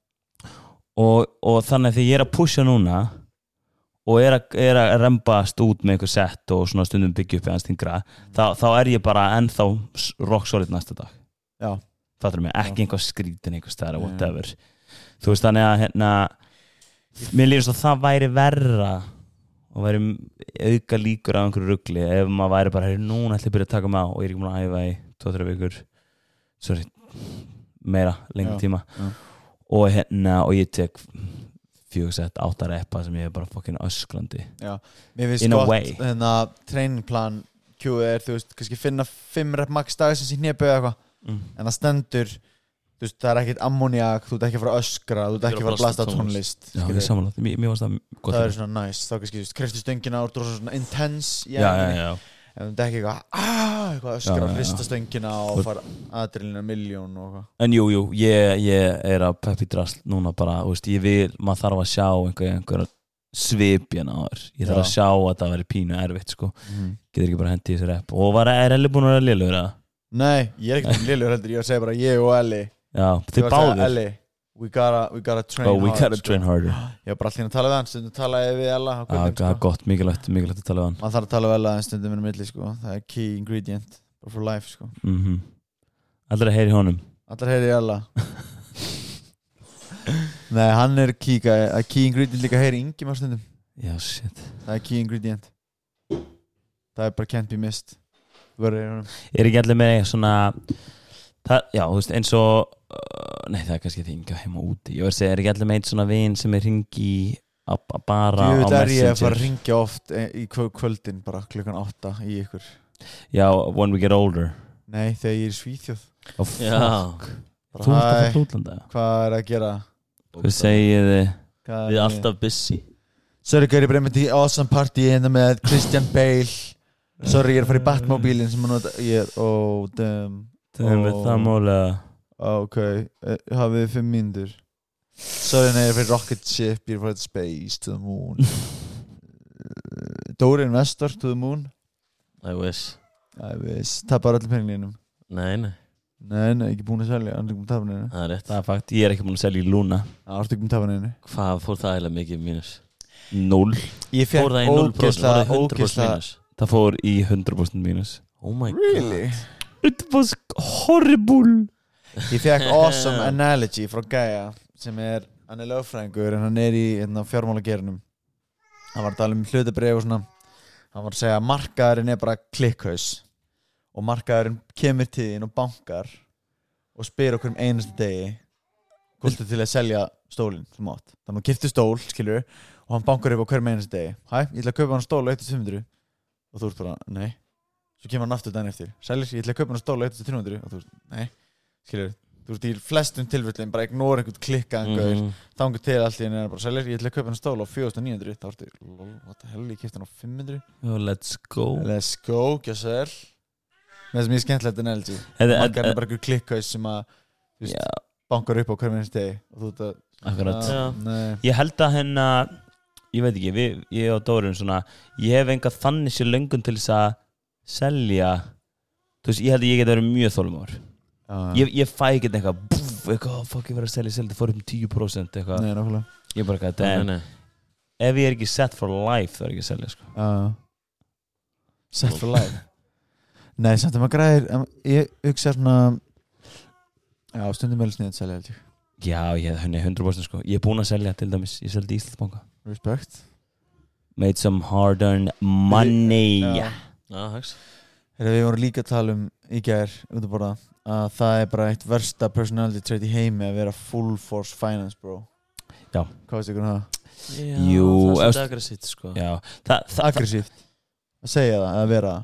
og þannig að þegar ég er að pusha núna og er að rembast út með einhver sett og svona stundum byggja upp í hans þingra þá er ég bara ennþá rock solid næsta dag já fattur mig, ekki einhver skrítin einhver stæra, whatever þú veist þannig að hérna mér líður svo að það væri verra og væri auka líkur af einhverju rugli ef maður væri bara núna ætla ég að byrja að taka mig á og ég er ekki múin að æfa í 2-3 vikur meira, lengi tíma og hérna og ég tek 4-8 reppa sem ég er bara fucking öskrandi já, mér finnst In a gott way. þennan trainingplan Q er, þú veist, kannski finna 5 rep max dagsins í hnébu eða eitthvað en það stendur, þú veist, það er ekkert ammoniak, þú ert ekki að fara að öskra þú ert ekki að fara að blasta tónlist Já, ég samanlega, mér varst það gott það er svona nice, þá kannski, þú veist, kreftu stöngina og þú er svona intense Já en þú ert ekki eitthvað öskra, hrista stöngina og fara adrenalina miljón og eitthvað En jú, ég er að peppi drast núna bara, þú veist, ég vil maður þarf að sjá einhver svipjana á þér ég þarf að sjá að það veri pínu erfitt sko getur ekki bara hendi í þessi rep og er Elli búin að vera liðlegur eða? Nei, ég er ekki liðlegur heldur, ég var að segja bara ég og Elli Já, þið báðir Elli, we gotta train we hard gotta train harder Ég var bara alltaf að tala við hann, stundum talaði við Ella Það er gott, mikilvægt að tala við hann Man þarf að tala við Ella en stundum er milli sko. Það er key ingredient for life sko. Allir að heyri honum Allir heyri Ella Nei, hann er key ingredient líka heyri Ingimar stundum Já, shit Það er key ingredient Það er bara can't be missed Er ekki allir með svona það, já, þú veist, eins og nei, það er kannski þinga heima úti Ég verð að segja, er ekki allir með einn svona vin sem er hringi bara á Messenger Ég er að fara að ringja oft í kvöldin bara klukkan 8 í ykkur Já, when we get older Nei, þegar ég er í Svíþjóð Oh, fuck Þú ert að fara útlanda Hvað er að gera? Hvað segir þið? Við erum alltaf busy Sorry, ég er bara með því awesome party hérna með Christian Bale Sorry, ég er að fara í Batmobílinn sem ég er, oh damn Það málega Ok, hafið þið 5 mínútur Sorry, nei, ég er að fara í rocket ship Ég er að fara í space to the moon Dóri investor to the moon I wish Tappar allir peninglinum Nei, Nei, ekki búin að selja Hann er ekki búin að tapa neina það er rétt Það er fakt, ég er ekki búin að selja í Luna Hann er ekki búin að tapa neina Hvað fór það eiginlega mikið mínus? 0 Ég Fór það í 0%? Fór það í 100% mínus? Það fór í 100% mínus Oh my Really? God It was horrible Ég fekk awesome analogy frá Gaia sem hann er lögfræðingur en hann er í fjármálageiranum hann var að tala hlutabréf og svona hann var að segja að markaðurinn er bara klikkhaus og markaðurinn kemur til þín og bankar og spyr okkur einasta degi hvort til að selja stólinn sem átt þannig að hún keypti stól, skilur og hann bankar upp á hverjum einasta degi ég ætla að kaupa hann stól 1.500 og þú ert bara, nei svo kemur hann aftur daginn eftir ég ætla að kaupa hann stól 1.300 og þú ert, nei skilur, þú ert í flestum tilfellin bara ignore einhvern klikkaðan þangur til allt í henni bara selja, ég ætla að kaupa hann stól á 4.900 þá ertu, what the hell, ég keypti hann á 500 let's go, gjössel með þess mjög skemmtilegt analogy margar er bara einhver klikkaðis sem að bankar upp á hverjum einnig stegi og þú ert að ég held að henn ég veit ekki, ég og Dórin svona, ég hef enga þannig sér löngun til þess að selja þú veist, ég held að ég geti verið mjög þolumár ég fæ ekki eitthvað fuck, ég verið að selja það fór 10% eitthvað nei, nákvæmlega ég bara eitthvað, ef ég er ekki set for life þá er ég ekki að selja sko. Set for life nei, samt að maður græðir ég hugsa svona stundum meðal sniðið að selja held ég já, ég henni 100% sko. Ég er búin að selja til dæmis, ég seldi Íslandsbanka respect made some hard earned money við vorum líka að tala í gær út að borða að það er bara eitt versta personality trait í heimi að vera full force finance bro já hvað veist ykkur um það? Jú, það er aggressíft sko já, aggressíft að segja það, að vera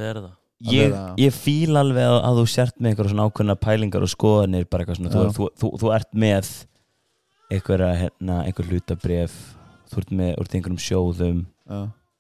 það ég fíl alveg að þú sért með einhverja svona ákveðna pælingar og skoðanir bara eitthvað svona, þú ert með einhver hlutabréf þú ert með einhverjum sjóðum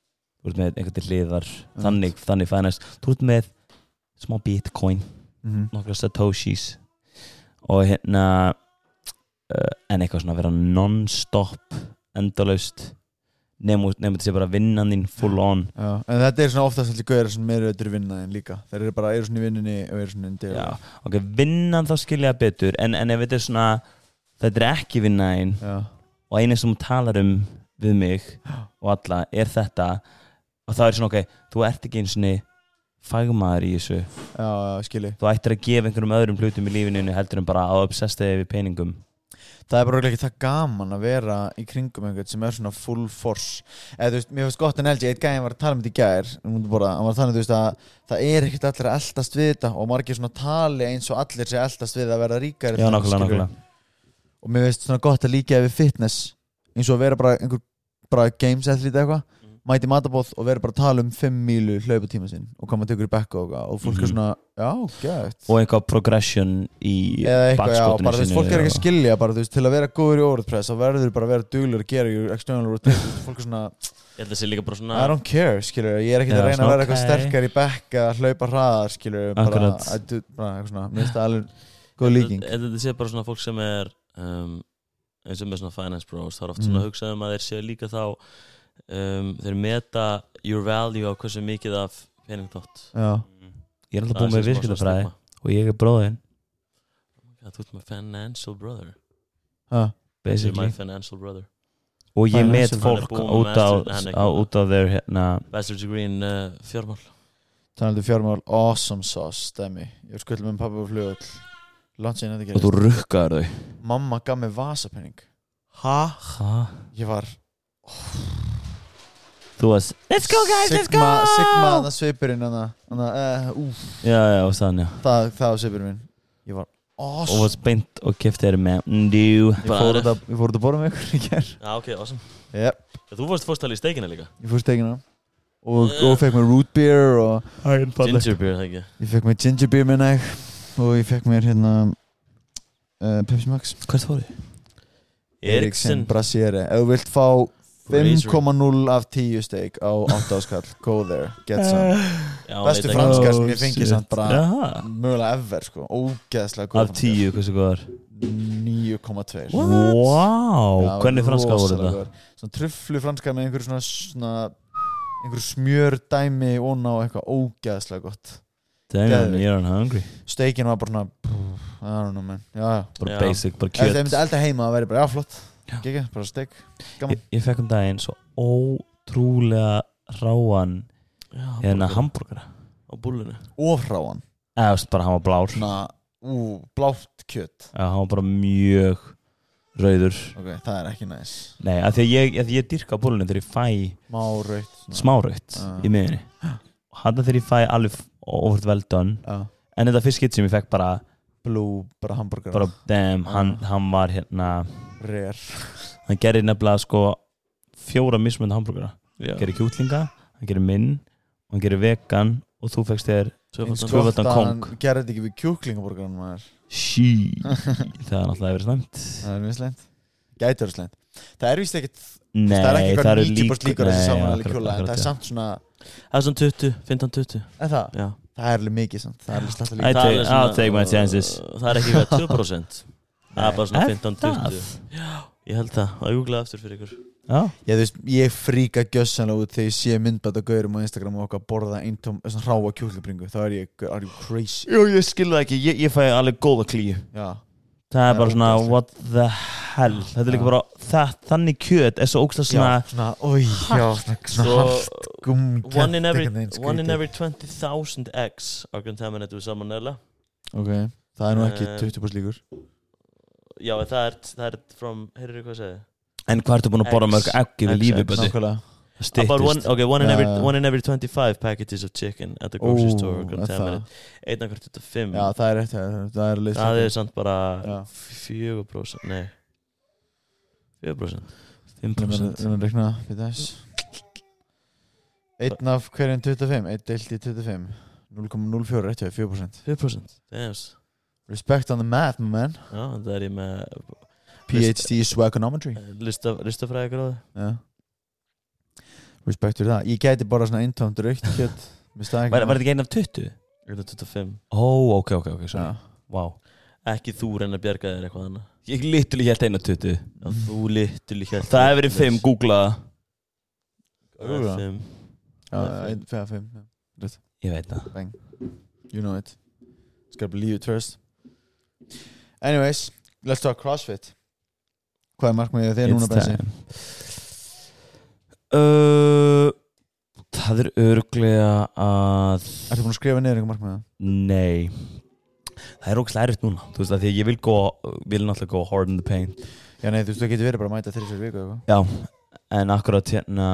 þú ert með einhvern til hliðar þannig finance, þú ert með smá bitcoin, nokkra satoshis og hérna en eitthvað svona að vera non-stop endalaust nefnum þetta sé bara vinnan þín full on Já, en þetta svona oftast allir gauðir sem eru vinnaðin líka, þeir eru svona í vinninni og eru svona indi. Já, ok, vinnan þá skilja betur en ef þetta svona þetta ekki vinnaðin og einu sem þú talar við mig og alla þetta og það svona ok, þú ert ekki einu svona fagmaður í þessu. Já, skilji. Þú ættir að gefa einhverjum öðrum hlutum í lífinu heldur en bara að obsessa þig við peningum. Það bara ekki það gaman að vera í kringum einhvern sem svona full force. Eða þú veist, mér finnst gott en LG, eitt gæðin var að tala þetta í gær, hann var að tala þú veist að það ekkert allir að eldast við þetta og margir svona tali eins og allir sé eldast við að vera ríkari. Já, nákvæmlega. Og mér finnst svona gott að líka við fitness, eins og að vera bara games athlete eitthvað, mæti matabóð og vera bara að tala 5 mílu hlaupatíma sinn og koma að tökur í bekka og fólk svona, já, gætt og eitthvað progression í bakskotinu bara fólk ekki að skilja bara, til að vera góður í overpress þá verður bara að vera duglegur að gera your external rotation fólk er svona, ég held að sé líka bara svona I don't care, skilur, ég ekki að reyna að vera eitthvað sterkar í bekka, hlaupa hraðar, skilur bara eitthvað svona, mér finnst það alveg góð líking. Þetta sé bara svona fólk sem eins og með svona finance bros, þá er oft svona að hugsa að þeir séu líka þá þeir meta your value á hversu mikið af pening þátt. Ég er alltaf búin með viðskiptafræði og ég er bróðinn. Þú ert með financial brother. Basically my financial brother. Og ég met fólk út á þeir hérna bachelor's degree in fjármál. Talandi fjármál, awesome sauce, stemmi. Ég var skuldið með pappa og flugöld langt síðan þetta gerist. Og þú rukkaður þau. Mamma gaf mig vasapenning. Ég var þú varst let's go guys, let's go Sigma það svipurinn já, og þannig það var svipurinn minn ég var awesome og varst beint og kefti þér með ég fór út að borða með ykkur í kær já, ok, awesome yep. Þú fórst alveg í steikina líka ég fór steikina og fekk mér root beer og ginger beer, það ekki ég fekk mér ginger beer minna og ég fekk mér hérna Pepsi Max hvert fórið? Eriksen Brasiere ef þú vilt fá 5,0 af 10 steak á 8 áskall go there, get some bestu franskar sem ég fengi samt bara mögulega ever sko, ógeðslega góð af 10, hversu góðar? 9,2 wow, hvernig franskar voru þetta? Svona trufflu franskar með einhver smjördæmi og eitthvað ógeðslega gott damn, you're hungry steikin var bara svona I don't know man bara basic, bara kjöt ef það myndi elda heima það væri bara, já flott Gekki, bara steik, gaman Ég fekk daginn svo ótrúlega ráan hérna hamburgara á búllunni ofráan eða bara hann var blár svona, blátt kjöt hann var bara mjög rauður ok, það er ekki næs nei, af því að ég dyrka búllunni þegar ég fæ smáraut í miðunni og hann þegar ég fæ alveg óvart vel done en þetta fyrst skitt sem ég fekk bara bara hamburgara bara damn, hann var hérna rare hann gerir nefnilega sko 4 mismunandi hamburgara hann gerir kjúklinga, hann gerir minn og hann gerir vegan og þú fekst þér 2-faldan kong hann gerir þetta ekki við kjúklingaburgaran maður það er náttúrulega verið slæmt það er mjög slæmt gæti verið slæmt það er víst ekkert nei, það er ekki það eitthvað 90% líkur þessi samanlega kjóla en það er samt svona það er svona 20, 15-20 en það? Já það er alveg mikið samt það er alveg slett líka I'll take my chances það er ekki eitthvað 2% það er bara svona 15-20 já, ég held það að googla aftur fyrir ykkur já, þú veist, ég fríka gjössanlega út þegar ég sé myndbætt að gaurum á Instagram og okkar borða eintóm ráa kjúklingabringu þá er ég, are you crazy? Jú, ég skilði það ekki, ég fæ alveg góða klíu já það er bara svona, what the hell þetta er líka bara, þannig kjöt er svo ógstlega svona svona hart one in every 20,000 eggs are contaminated with salmonella ok, það er nú ekki 20% líkur já, það er from, heyrðu hvað segði en hvað ertu búin að borða mörg egg yfir lífi nákvæmlega one in every 25 packages of chicken at the grocery store are contaminated 1,25 já, það er rétt það er samt bara 4% nei 4% 5% rekna, einn af hverjum 25 einn deilt í 25 0,04 rétt, 4% yes. Respect on the math, my man já, það er ég með PhD Swagonometry listafræði gráði já Respekt fyrir það. Ég gæti bara svona intómt raukt kjöt. Var þetta ekki einn af 20? 25. Ok, sorry. Já. Wow. Ekki þú reyna að bjarga þér eitthvað annað. Ég literally hélt einn af 20. Já, þú literally hélt Það hefur verið 5, googla Það er 5. Já, 5. Ég veit það. Bang. You know it. Skal believe it first. Anyways, let's talk CrossFit. Hvað er markmiðið þér núna, Bensi? Það er örugglega að Ertu búin að skrifa niður einhver markmiðið? Nei. Það er ógeðslega erfitt núna. Þú veist að því að ég vil náttúrulega go hard in the paint. Já, nei, þú veist, það getur verið bara að mæta 3 viku eitthvað. Já, en akkurat hérna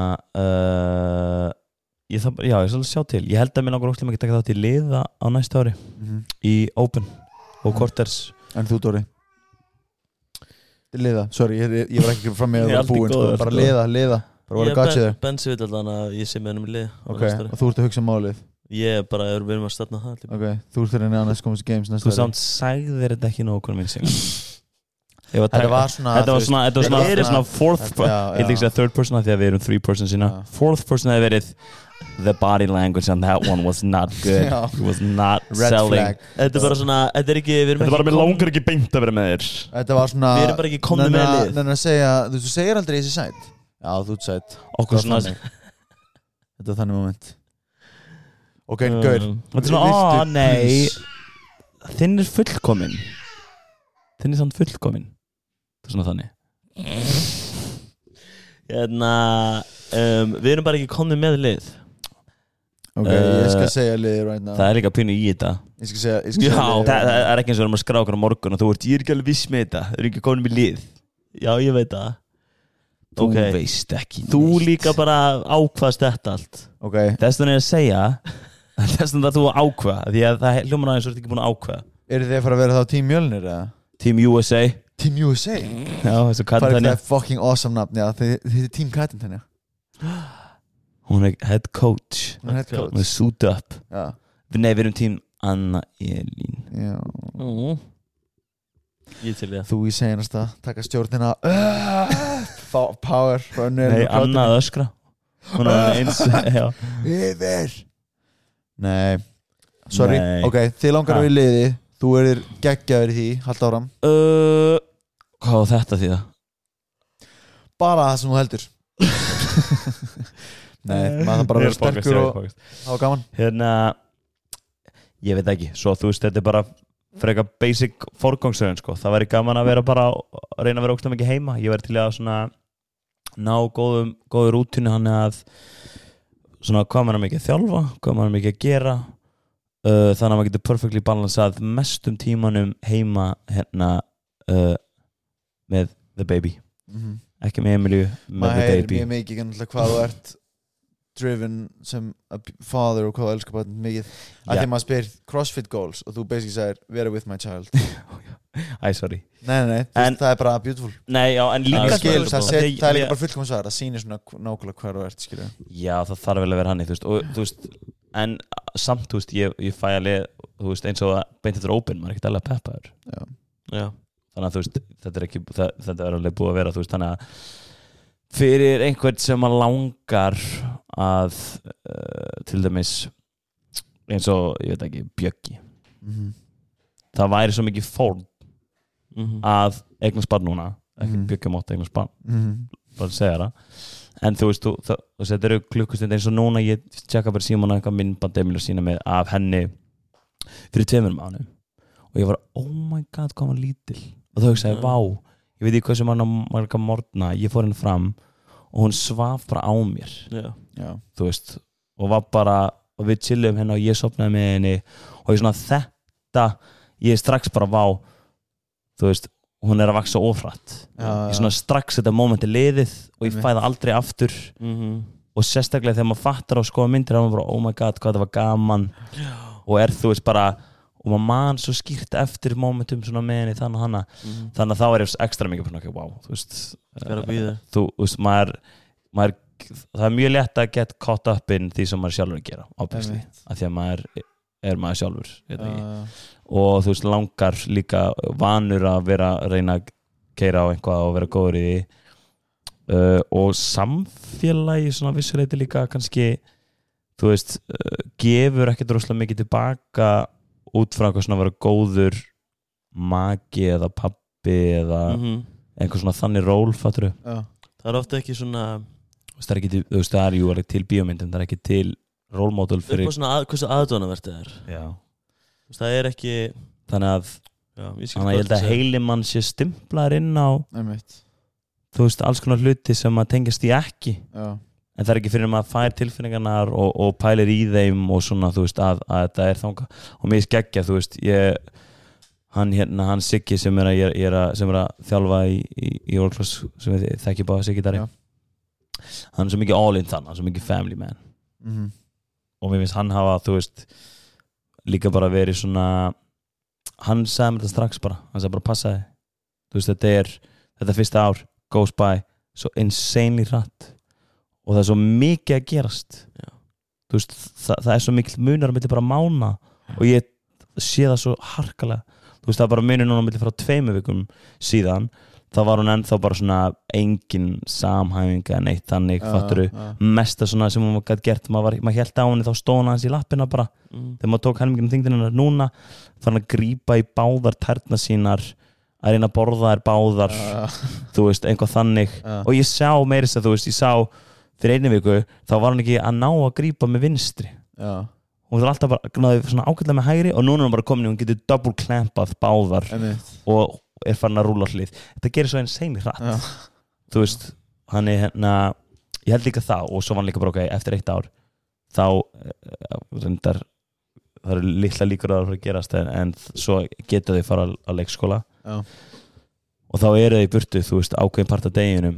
ég skal sjá til. Ég held að mér langar ógeðslega mikið taka þátt í liða á næsta ári í Open og Quarters. En þú, Dóri? Liða, sorry, ég var ekki fram með að vera búinn, sko. Bara liða. Bara voru gatið þér. Bensi vil allan að ég sé með hennum í lið. Ok, og þú ert að hugsa málið. Ég bara við erum að starta það. Ok, þú ert að reyna að næst komast í games næsta Þú samt sagðir þetta ekki nógu minn sig. Þetta var svona fourth, ég líka að third person því að við erum 3 person sína. Fourth person hefði verið the body language on that one was not good. It was not selling. Þetta er bara svona, þetta er ekki, við erum ekki bara, mér langar ekki beint að vera með þér. Þetta var svona, við erum bara ekki komnið með lið. Nenni að segja, þú segir aldrei þessi sæt. Já, þú ert sæt. Okkur svona þetta var þannig moment. Ok, gaur. Þetta er svona, nei þinn er fullkomin. Þinn er samt fullkomin. Það er svona þannig. Hérna við erum bara ekki komnið með lið. Ok, ég skal segja liðið right now. Það er líka pínu í þetta. Ég skal segja liðið. Það er ekki eins og við erum að skrá okkur á morgun og þú ert, ég er ekki alveg viss með þetta. Þú er ekki komin með lið. Já, ég veit það. Þú veist ekki. Þú líka bara ákvaðst þetta allt. Ok. Þess vegna er að segja þess vegna að þú ákvað. Því að það hljómar aðeins og þú ert ekki búin að ákvaða. Eru þið að fara að vera þá Team Mjölnir eða? Team USA. Team USA? Já, þessu Katentanja. Það er fucking awesome nafn, já. Þið er Team Katentanja. Hún er head coach. Hún er head coach. Hún er suit up. Já. Nei, við erum Team Anna Elín. Já. Ég til það. Þú í senasta taka stjórnina power frá Unni. Nei, Anna öskra. Hún er eins, já. Yfir. Nei. Sorry. Nei. Ok, þið langar á í liði. Þú erir geggjaður í því. Halda áram. Hvað var þetta því það? Bara það sem þú heldur. Nei, maður það bara verið sterkur og hafa gaman. Hérna, ég veit ekki. Svo þú veist, þetta er bara frekar basic forgangsröðun, sko. Það væri gaman að vera bara að reyna að vera ógeðslega mikið heima. Ég væri til að svona ná góðu rútínu, hann að svona hvað maður er mikið að þjálfa, hvað maður er mikið að gera. Þannig að maður getur perfectly balansað mestum tímanum heima hérna með the baby. Ekki með Emilíu, með the baby. Maður heyrir mjög mikið kannski hvað þú ert driven sem father og hvað þú elskar bara mikið. Að því maður spyr CrossFit goals og þú basically segir vera with my child. Æ, sorry. Nei, það er bara beautiful. Nei, já, en líka það er líka bara fullkominn svar. Það sýnir svona nákvæmlega hvað þú ert, skilja. Já, það þarf vel að vera hann, þú veist. Og þú veist, en samt, þú veist, ég fæ alveg, þú veist, eins og að beint þetta er open, maður er ekkert alveg peppaður. Já. Þannig að þú veist, þetta er alveg búið að vera, þú veist, þannig að fyrir einhvern sem að langar að til dæmis eins og, ég veit ekki, Bjöggi. Það væri svo mikið fórn að eignast barn núna, ekki Bjöggi mátt eignast barn, bara að segja það. En þú veist, þú setur klukkustund eins og núna, ég tjekka bara Símona eitthvað minnband Emilíu sína með af henni fyrir 2 mánuðum og ég var, oh my god, hvað var lítil og þá hugsaði, vá, ég veit ekki hvað sem marga morgna, ég fór henni fram og hún svaf bara á mér. Já. Þú veist, og var bara, og við chillum henni og ég sopnaði með henni og ég svona þetta, ég strax bara, vá, þú veist, hún er að vaksa ofrætt. Ég svona strax þetta momenti liðið og ég fæði aldrei aftur og sérstaklega þegar maður fattar á skoða myndir þá er maður bara, oh my god, hvað það var gaman og þú veist bara og maður man svo skýrt eftir momentum svona með henni þannig og hana þannig að þá er ég ekstra mikið svona, okay, wow, þú veist þú veist, maður það er mjög létt að get caught up in því sem maður sjálfur að gera, obviously af því að maður er maður sjálfur og þú veist, langar líka vanur að vera að reyna að keyra á einhvað og vera góður í því og samfélagi svona vissuleiti líka kannski þú veist, gefur ekkert rosalega mikið tilbaka út frá eitthvað svona að vera góður maki eða pabbi eða einhver svona þannig ról, fattur þú? Já. Það ofta ekki svona Það er ekki til, þú veist, það er jú alveg til bíómyndum, það er ekki til rólmódul upp fyrir á svona hversu aðdónavert það er. Já. Þú veist, það er ekki Þannig að ég held að heilimann sé stimplaður inn á þú veist, alls konar hluti sem að tengjast í ekki en það er ekki fyrir maður að fær tilfinningarnar og pælir í þeim og svona, þú veist, að þetta er þanga og mér skeggja, þú veist, hann Siggi sem er að þjálfa í Orklas sem við þekki báða Siggi Dari hann er svo mikið all in þann, hann er svo mikið family man og mér finnst hann hafa, þú veist, líka bara verið svona hann sagði mér þetta strax bara, hann sagði bara passaði, þú veist, þetta fyrsta ár goes by svo insanely hratt og það er svo mikið að gerast þú veist, það er svo mikil munar á milli bara mána og ég sé það svo harkalega, þú veist, það er bara munur núna á milli frá 2 vikum síðan þá var hún ennþá bara svona engin samhæfinga en eitt þannig fatturu, mesta svona sem hún gæti gert maður hélt á henni þá stóna hans í lappina bara þegar maður tók helmingin þingdina núna fann að grípa í báðar tærna sínar að reyna að borða þær báðar þú veist, einhvað þannig og ég sá meira þess að þú veist, ég sá fyrir 1 viku, þá var hann ekki að ná að grípa með vinstri hún var alltaf bara náði svona ágætlega með hægri og núna er hann bara komin og hún getur double clampað báðar og er farin að rúla hlið þetta gerir svo insane hratt þú veist, hann er hérna ég held líka það og svo var hann líka bara ok eftir 1 ár þá reyndar það eru litla líkur að það gerast en svo geta þau fara að leikskóla og þá eru þau í burtu þú veist, ákveðin part af deginum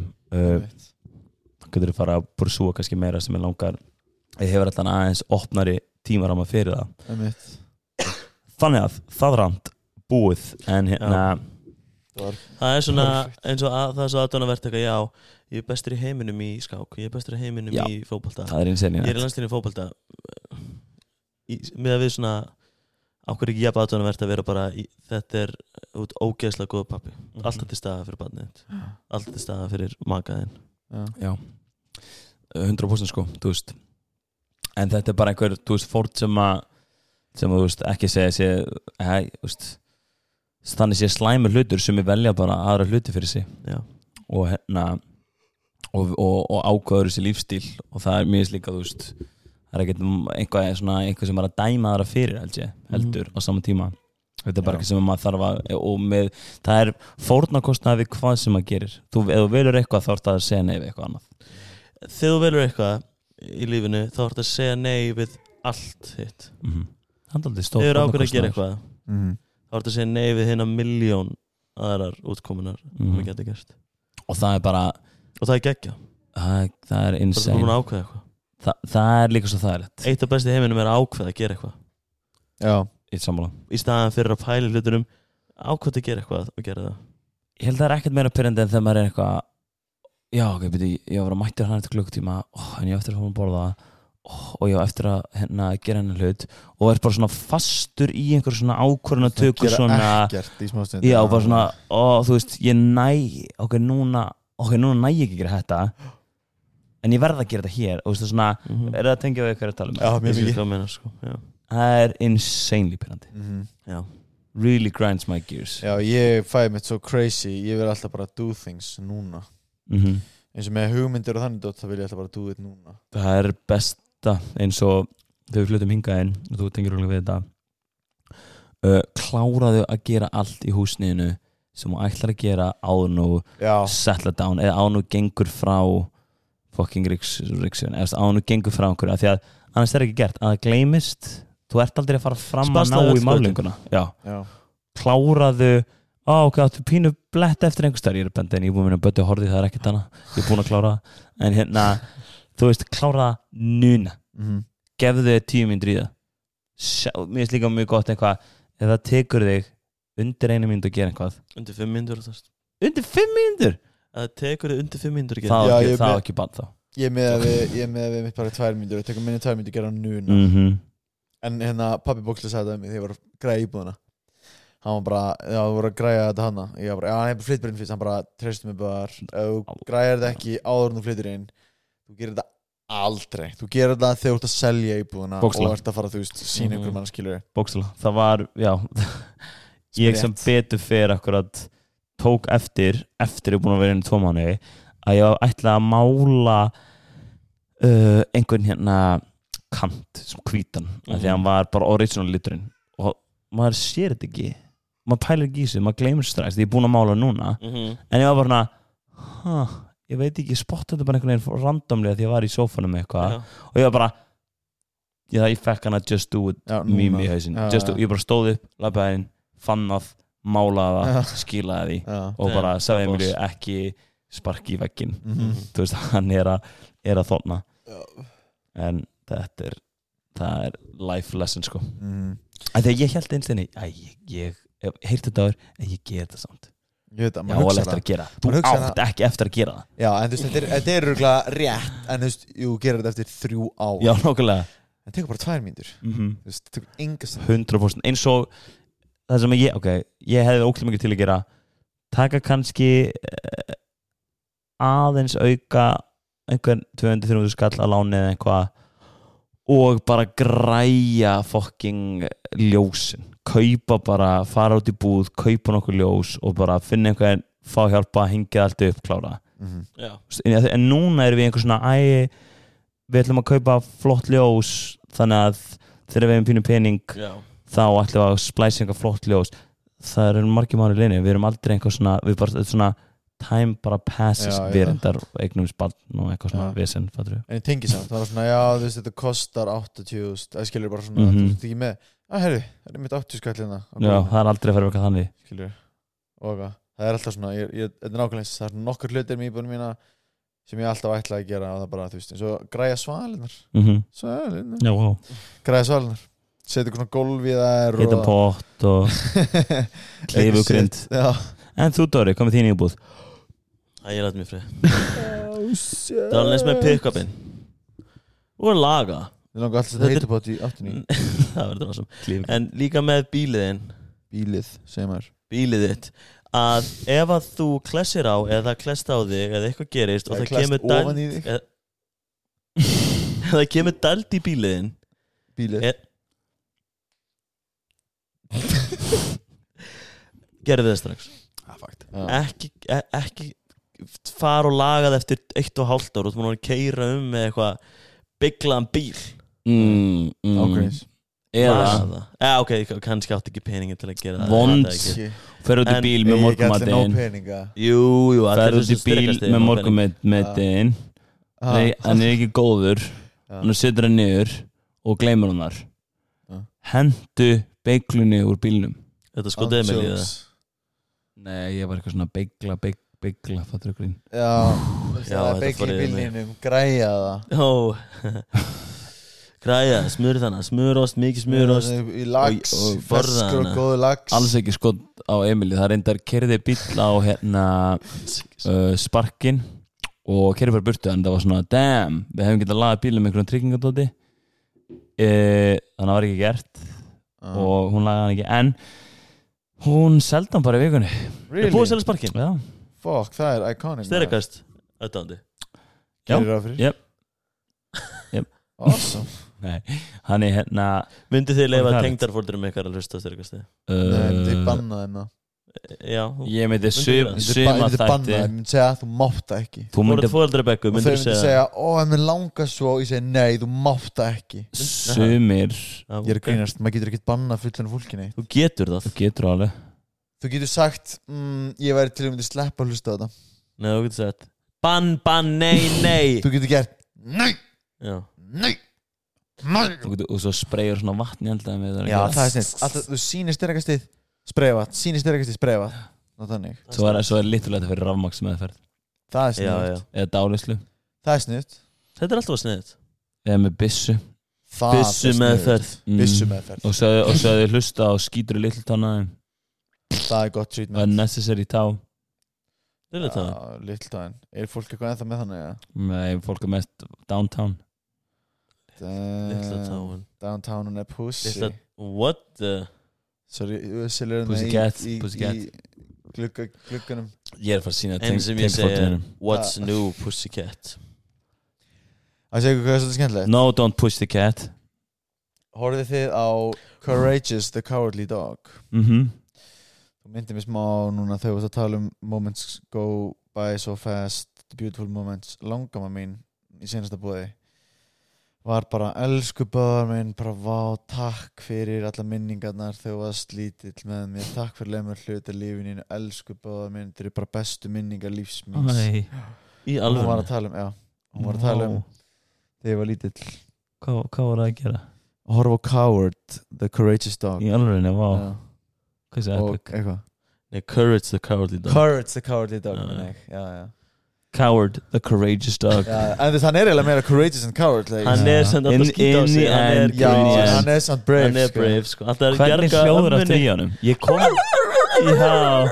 getur þau fara að pursúa kannski meira sem er langar ég hefur alltaf aðeins opnari tímaramma fyrir það þannig að það rand búið en hérna það er svona eins og það er svo aðdónavert eitthvað, ég er bestur í heiminum í skák, ég er bestur í heiminum í fótbolta það er insane, ég er í landsliðinu í fótbolta með að við svona ákveður ekki jafn aðdónavert að vera bara þetta er út ógeðslega góða pappi alltaf til staða fyrir barnið alltaf til staða fyrir makaðinn já 100% sko, þú veist en þetta er bara einhver, þú veist, fórn sem þú veist, ekki segja þú veist þannig sé slæmur hlutur sem er velja bara aðra hluti fyrir sig og hérna og ákvæður þessi lífstíl og það er mjög líka, þú veist það er ekkert einhver sem er að dæma aðra fyrir heldur á saman tíma þetta er bara ekki sem maður þarf að og það er fórnarkostnaði við hvað sem maður gerir ef þú velur eitthvað þá ert að segja nei við eitthvað annað þegar þú velur eitthvað í lífinu þá ert að segja nei við allt hitt þegar þú ákveður að gera eitthvað þá ert að segja nei við hérna 1.000.000 aðrar útkomunar sem við getum gert og það er bara og það er geggja það er insane það er líka svo þægilegt eitt af besti heiminum er að ákveða að gera eitthvað í staðan fyrir að pæla hlutunum ákveða að gera eitthvað og gera það ég held að það er ekkert meira pyrrandi en þegar maður er eitthvað já, ok, ég var að mættir hann eftir klukkutíma en ég á eftir að fá að borða og ég á eftir að gera hennar hlut og er bara svona fastur í einhver svona ákvörðunatöku svona já, bara svona, þú veist ég ok, núna næ ég ekki að gera þetta en ég verð að gera þetta hér og þú veist svona, er það að tengja við eitthvað að tala um já, mér mikið sko. það er insanely pyrrandi já really grinds my gears já, ég fæði mitt svo crazy ég vil alltaf bara do things núna eins og með hugmyndir og þannig þá vil ég alltaf bara do it núna það er besta eins og þegar við flutum hingað inn og þú tengir rólega við þetta kláraðu að gera allt í húsniðinu sem þú ætlar að gera áður nú settle down eða áður nú gengur frá fucking Ríksjón eða áður nú gengur frá einhverju af því að annars er ekki gert að það gleymist þú ert aldrei að fara fram að ná í málinguna kláraðu ok, áttu pínu blett eftir einhvers þar ég er bendin, ég er búin að bötta horfið það er ekkert annað, ég er búin að klára en hérna, þú veist, klára núna gefðu þig 10 mínútur í það mér finnst líka mjög gott eitthvað ef það tekur þig undir 1 mínútu að gera eitthvað undir 5 mínútur undir 5 mínútur? Það tekur þig undir 5 mínútur að gera það ekki bann þá ég er með að við mitt bara 2 mínútur og tekur minni 2 mínútur að gera núna en hérna, pabbi bókslega sagði það um mig þegar ég var að græða íbúðuna hann var bara, já, þú voru að græja þetta hana ég var bara, já, hann hefur flyttur inn fyrst hann bara, treystu mig bara ef þú græjar þetta ekki áður en þú flyttur inn þú gerir þetta aldrei þú gerir þetta þegar þú ert að selja íbúðuna Bókstaflega. og ert að fara, þú veist, sína ykkur mann skilur Bókstaflega. Það var, já ég sem betur fyrir akkurat tók eftir ég búin að vera inn í 2 mánuði að ég ætlaði að mála einhvern hérna kant sem hvítan af því að hann var bara original liturinn og maður sér þetta ekki maður pælir ekki í sig, maður gleymur strax því ég er búin að mála núna en ég var bara svona ég veit ekki, ég spotta þetta bara einhvern veginn randomlega því ég var í sófanum eitthvað og ég var bara ég fekk hana just do it mím í hausinn ég bara stóð upp, labbaði inn fann að málaði það, skilaði því og bara sagði mér ekki sparki í vegginn þú veist, hann er að þorna en það er life lesson sko þegar ég held einstinni ég heyrti þetta áður en ég ger þetta samt ég veit að já, alveg eftir að gera þú átt ekki eftir að gera það já, en þú veist, þetta er rúglega rétt en þú veist, jú, gerir þetta eftir 3 ár já, nokkulega það tekur bara 2 mínútur þú veist, það tekur engast 100% eins og það sem ég hefði ókslega mikið til að gera taka kannski aðeins auka einhvern 200-300 skall að láni eða eitthvað og bara græja fucking ljósin kaupa bara, fara út í búð kaupa nokkuð ljós og bara finna einhvern fá hjálpa, hengja allt upp, klára en núna erum við einhver svona við ætlum að kaupa flott ljós þannig að þegar við hefum pínu pening þá ætlum við að splæsa einhver flott ljós það eru margir mánuðir í liðinu við erum aldrei einhver svona, við bara svona time bara passes við reyndar eignum spann og eitthvað svona vesen fattur en ég tengi samt, það var svona, já, þú veist, þetta kostar 80.000, það skilur bara svona þú veist ekki með, herru, það er mitt 80 skall hérna já, það er aldrei að vera eitthvað þannig skilur, og eitthvað það er alltaf svona, þetta er nákvæmlega það er nokkur hlutir með íbúðunum mína sem ég alltaf ætlaði að gera og það bara, þú veist, eins og græja svalinnar já, wow. Græja svalinnar setja eitthvað gólf í þær hita pott og kleifugrind en þú Dóri, komið þín í íbúð ég læt mér frið það var alveg með pick-upin og laga við langar alltaf að heita pott í aftinni það verður awesome en líka með bílið þitt að ef að þú klessir á eða það klest á þig eða eitthvað gerist og það kemur dæld það kemur dæld í bílið gerðu það strax ekki fara og laga það eftir 1,5 ár og þú múin að keyra með eitthvað bygglaðan bíl ákveðis eða ok, kannski átti ekki peningin til að gera það vond fer út í bíl með morgumatinn fer út í bíl með morgumatinn hann er ekki góður hann setur hann niður og gleymur hann þar hendu beiglunni úr bílnum þetta skoðið með líða nei, ég var eitthvað svona beigla fattur ykkur inn það er beigla í bílninum, græja það græja, smurrost, mikið smurrost í lags, ferskur og góðu lags alls ekki skot á Emilí það reyndar kerði bíl á hérna sparkin og kerði bara burtu en það var svona damn, við hefum getað lagað bílum með einhverjum tryggingadóti þannig að það var ekki gert og hún lagaði hann ekki en hún seldi hann bara í vikunni really? Búið að selja sparkin? Já fuck, það er iconic Sterkast, aðdándi Yep awesome nei, hann er hérna myndi þið leifa tengdarfóldurum ykkar að hlusta Sterkasti? Nei, þið bannaði hérna já ég myndi suma þætti ég myndi segja að þú mátt það ekki þú myndi fóldrabekku og þau myndi segja, en mér langar svo og ég segi, nei, þú mátt það ekki sumir ég er grínast, maður getur ekkert bannað fullinu fólkinni þú getur það þú getur alveg þú getur sagt, ég væri til að myndi sleppa að hlusta á þetta nei, þú getur sagt, bann, nei þú getur gert, nei og svo spreyjur svona vatn í alltaf já, það er snitt, alltaf þú sýnir Sterkastið spreyjað og þannig svo er litulegt að fyrir rafmaks meðferð það er snitt eða dálislu það er snitt þetta er alltaf snitt eða með byssu meðferð og sagði hlusta á skítur í litltána það er gott treatment unnecessary tá litltáin er fólk eitthvað ennþá með þannig nei, fólk er mest downtown litltáin downtown er pussy what the Sorry, selur Pussycat. glugganum. Ég fara að sína Einu sem ég segi What's new Pussycat? Það segir hvað er svolítið skemmtilegt. No, don't push the cat. Horfið þið á Courageous the Cowardly Dog? Þú myndi mér smá núna þegar þú ert að tala moments go by so fast, the beautiful moments. Langama mín í seinasta boði var bara elsku böðar minn, bara vá, takk fyrir alla minningarnar þegar þú varst lítill með mér, takk fyrir leið mér hluta lífinu, elsku böðar minn, þetta eru bara bestu minningar lífs míns. Í Hún var að tala hún var að tala þegar ég var lítill. Hvað var það að gera? Að horfa á Coward, the Courageous Dog. Í alvörinu, vá. Já. Hvað er Og það? eitthvað. Nei, Courage the Cowardly Dog. Courage the Cowardly Dog. Já. Coward, the courageous dog. Já, en hann er eiginlega meira courageous and coward. Hann er samt alltaf skýt á sig. Hann er samt brave. Hann er brave, sko. Hvernig hljóður aftur í honum? Ég kom... Já.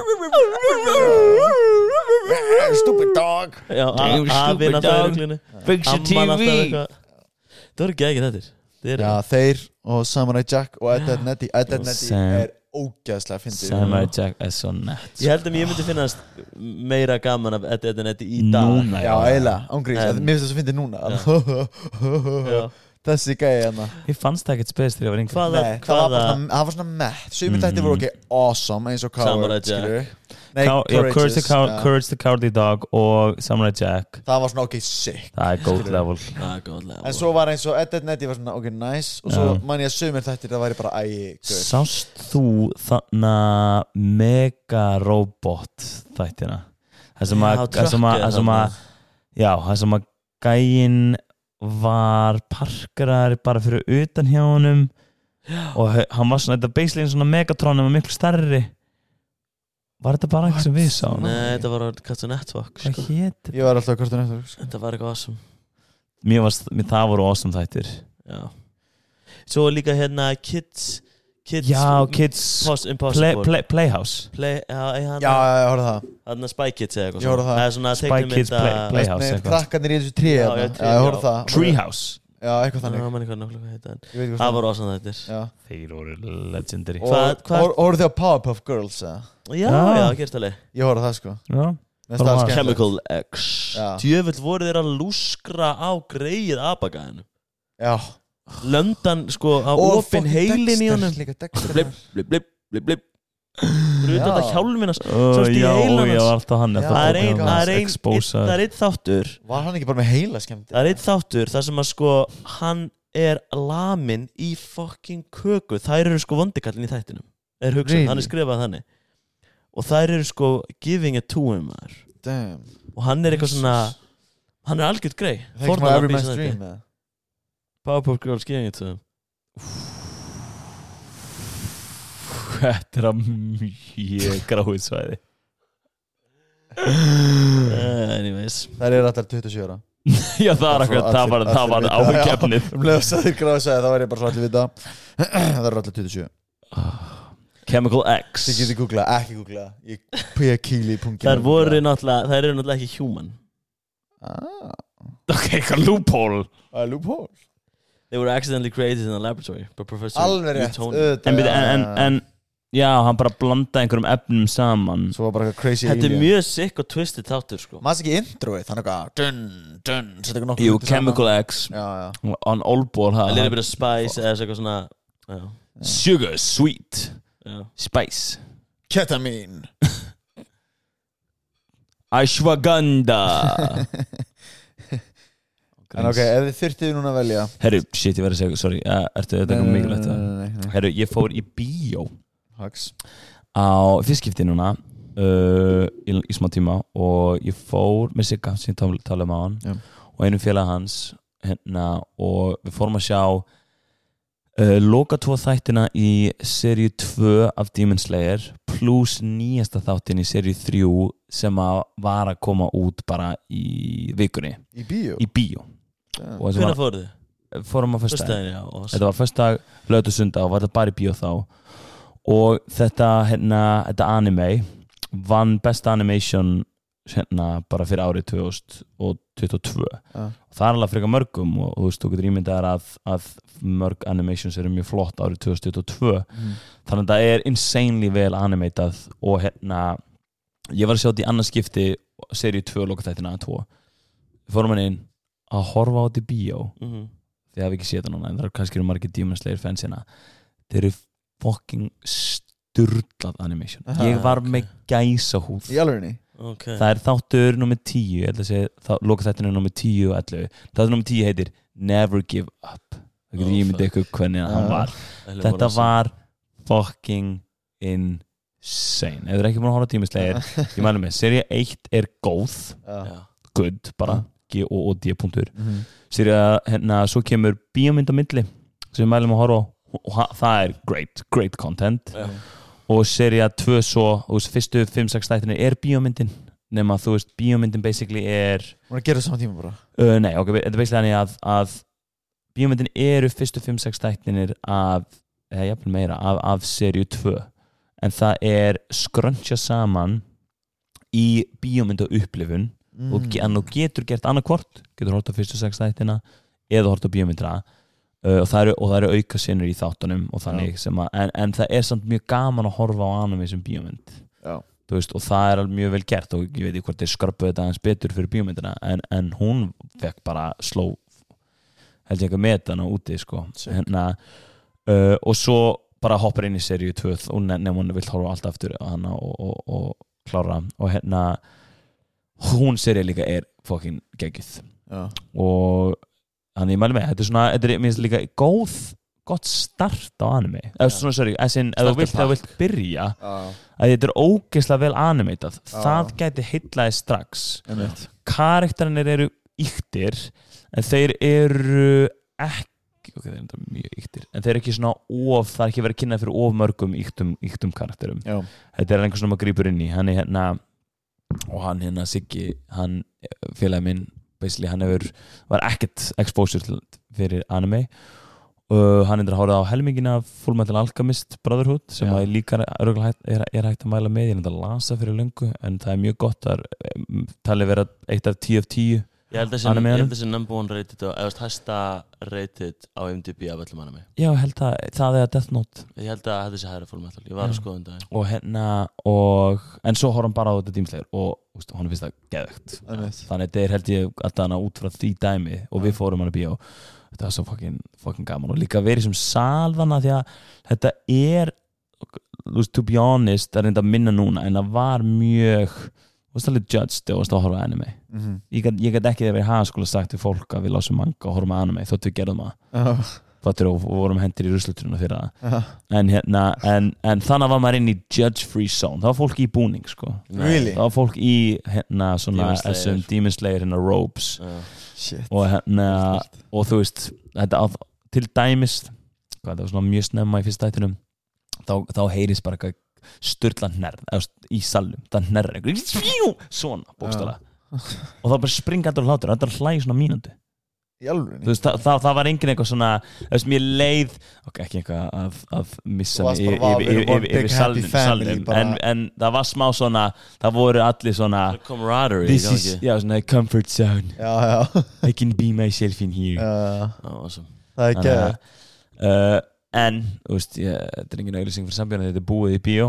Stupid dog. Já, afinn alltaf í ruglinu. Fix your TV. Það voru ekki þetta. Já, þeir og Samurai Jack og Ed Netty. Ed Netty er ógæðslega fyndið. Samurai Jack er svo nett. Ég held að ég myndi finnast meira gaman af Ed Netty í dag. Núna, já, eiginlega, ángríns. Mér finnst það svo fyndið núna. Þessi gæði hérna. Ég fannst það ekkert spes þegar ég var yngri. Nei, það var svona mett. Sumir þættir voru ekki awesome eins og Coward, skilur. Nei, Courage the Cowardly Dog og Samurai Jack. Það var svona ok, sick. Það er góð level. En svo var eins og Ed Netty var svona ok, nice. Og svo man ég að sumir þættir það væri bara Sást þú þarna Mega Robot þættina? Það sem að gæinn var parkeraður bara fyrir utan hjá honum og hann var svona, þetta basically svona Megatron en var miklu stærri. Var þetta bara eitthvað sem við sáum? Nei, þetta var Cartoon Network, sko. Hvað hétt? Ég var alltaf Cartoon Network, sko. Þetta var eitthvað awesome. Það voru awesome þættir. Já. Svo líka hérna Kids Impossible Playhouse. Já, ég horfði það. Þarna Spy Kids eða eitthvað. Ég horfði það. Spy Kids Playhouse. Með krakkarnir í þessu trí. Já, ég horfði það. Treehouse. Já, eitthvað þannig. Það mann eitthvað náttúrulega heita. Það var awesome þættir. Þeir voru legendary. Horfðu þið á Powerpuff Girls, eða? Já, gerst alveg. Ég horfði það, sko. Já. Chemical X. Djöfull voru þeir að lúskra á greið abagæðinu. Já. Löndan, sko, á opin heilin í honum. Blip Ruta þetta hjálmina sást í heilan hans. Það er einn þáttur. Var hann ekki bara með heila skemmti? Það er einn þáttur þar sem að sko hann er lamin í fucking köku. Þær eru sko vondikallin í þættinum. Hann er skrifað þannig. Og þær eru sko giving it to him. Og hann er eitthvað svona, hann er algjört grei. Það er ekki maður Every Man's Dream eða? Powerpuff Girls giving it to him. Þetta er að mjög gráið svæði. Anyways. Það er alltaf 27 ára. Já, það var áhugjefnið. Leðu að það er gráið svæði, þá var ég bara svo allir vita. Það er alltaf 27. Chemical X. Þið getur googlað, ekki googlað. Ég pýja kíli í punktinu. Það eru náttúrulega ekki human. Ok, eitthvað loophole. Loophole? They were accidentally created in a laboratory by Professor Newtonian. En já, hann bara blandaði einhverjum efnum saman. Svo var bara eitthvað crazy alien. Þetta er mjög sick og twisted þáttur, sko. Maður sé ekki introið, þannig að Jú, Chemical X. On Oldball. A little bit of spice eða eitthvað svona. Sugar, sweet, spice, ketamine, ashwagandha. En ok, ef þið þurftið núna að velja. Herru, shit, ég verði að segja, sorry. Ertu þetta eitthvað mikilvægt? Nei. Herru, ég fór í bíó Hax. Á fyrstskipti núna í smá tíma og ég fór með Sigga sem ég tala á hann og einu félag hans hérna og við fórum að sjá loka 2 þættina í seríu 2 af Demon Slayer pluss nýjasta þáttin í seríu 3 sem var að koma út bara í vikunni. Í bíó? Í bíó. Hvernig fóruð þið? Fórum á föstudag. Þetta var föstudag, laugardag, sunnudag og var þetta bara í bíó þá. Og þetta anime vann besta animation bara fyrir árið 2022 Já. og það alveg frekar mörgum og þú veist, þú getur ímyndað að mörg animations eru mjög flott árið 2022 þannig að það insanely vel animatað og ég var að sjá þetta í annað skipti seríu 2 lokatættina 2 við fórum hann inn að horfa á þetta í bíó þið hafi ekki séð það núna en það eru kannski margir Demon Slayer fans hérna þeir eru fucking sturlað animation ég var með gæsahúð Í alvegni? Okay. það þáttur nummer 10 ég held að segja lokatættina nummer 10 og 11 þáttur nummer 10 heitir Never Give Up það getur ímyndið ykkur hvernig hann var þetta var fucking insane ef þú ekki búin að horfa á Demon Slayer ég mæli með, sería 1 er góð good, bara G og D punktur sería, svo kemur bíómynd á milli sem við mælum að horfa á og það great content og sería 2 svo og fyrstu 5-6 þættinir bíómyndin nema þú veist, bíómyndin basically Hún að gera saman tíma bara nei, ok, þetta basically þannig að bíómyndin fyrstu 5-6 þættinir jafnvel meira, af seríu 2 en það skröntsja saman í bíómynda upplifun og þú getur gert annarkvort getur hort á fyrstu 6 þættina eða hort á bíómyndina og það eru auka sinnur í þáttunum og þannig sem en það samt mjög gaman að horfa á anime sem bíómynd þú veist, og það alveg mjög vel gert og ég veit ekki hvort þeir skröpuðu þetta aðeins betur fyrir bíómyndina en hún fekk bara held ég ekki að meta hana úti sko. Og svo bara hoppar inn í seríu 2 og nefnum hún vill horfa allt aftur á hana og klára og hún seríu líka fucking geggjuð og þannig ég mæli með, þetta minnst líka gott start á anime svona sorry, ef þú vilt byrja að þetta ógeðslega vel animatað það gæti heillaði strax karakterinn eru yktir en þeir eru ekki þeir eru mjög yktir en þeir eru ekki svona það ekki verið að kynna fyrir of mörgum yktum karakterum þetta einhvers svona maður grípur inn í hann og hann Siggi hann félagi minn basically hann var ekkert exposure fyrir anime og hann að hórið á helmingina Fullmetal Alchemist Brotherhood sem að líka hægt að mæla með ég að lasa fyrir löngu en það mjög gott að talið vera 1 af 10 af 10 ég held að þessi number 1 rated eða hæsta rated á MDB af öllum anime já, ég held að það Death Note ég held að þetta sé hægra Fullmetal ég var að skoða þetta og en svo horfum bara á þetta Demon Slayer og hann finnst það geðvegt þannig að þetta held ég alltaf út frá því dæmi og við fórum hann að bíó þetta var svo fucking gaman og líka verið sem salvana því að þetta to be honest það reynda að minna núna en það var mjög það var judged og það horfa anime ég get ekki verið hanskóla sagt til fólk að við lásum manga og horfum anime þóttu við gerðum það og vorum hendur í rusluturinn fyrir það en þannig var maður inn í judge free zone það var fólk í búning sko really? það var fólk í þessum Demon Slayer robes og þú veist þetta til dæmis það var svona mjög snemma í fyrsta þættinum þá heyrist bara eitthvað sturla hnerð í salnum það hnerr svona bókstala og þá bara springa allir hlátur þetta hlæði svona mínútu í alveg veist, það var engin eitthvað svona mér leið ekki eitthvað að missa mig yfir salnum en það var smá svona það voru allir svona camaraderie svona comfort zone I can be myself in here awesome. það geð en, þú veist, þetta engin auglýsing fyrir Sambjörn þetta búið í bíó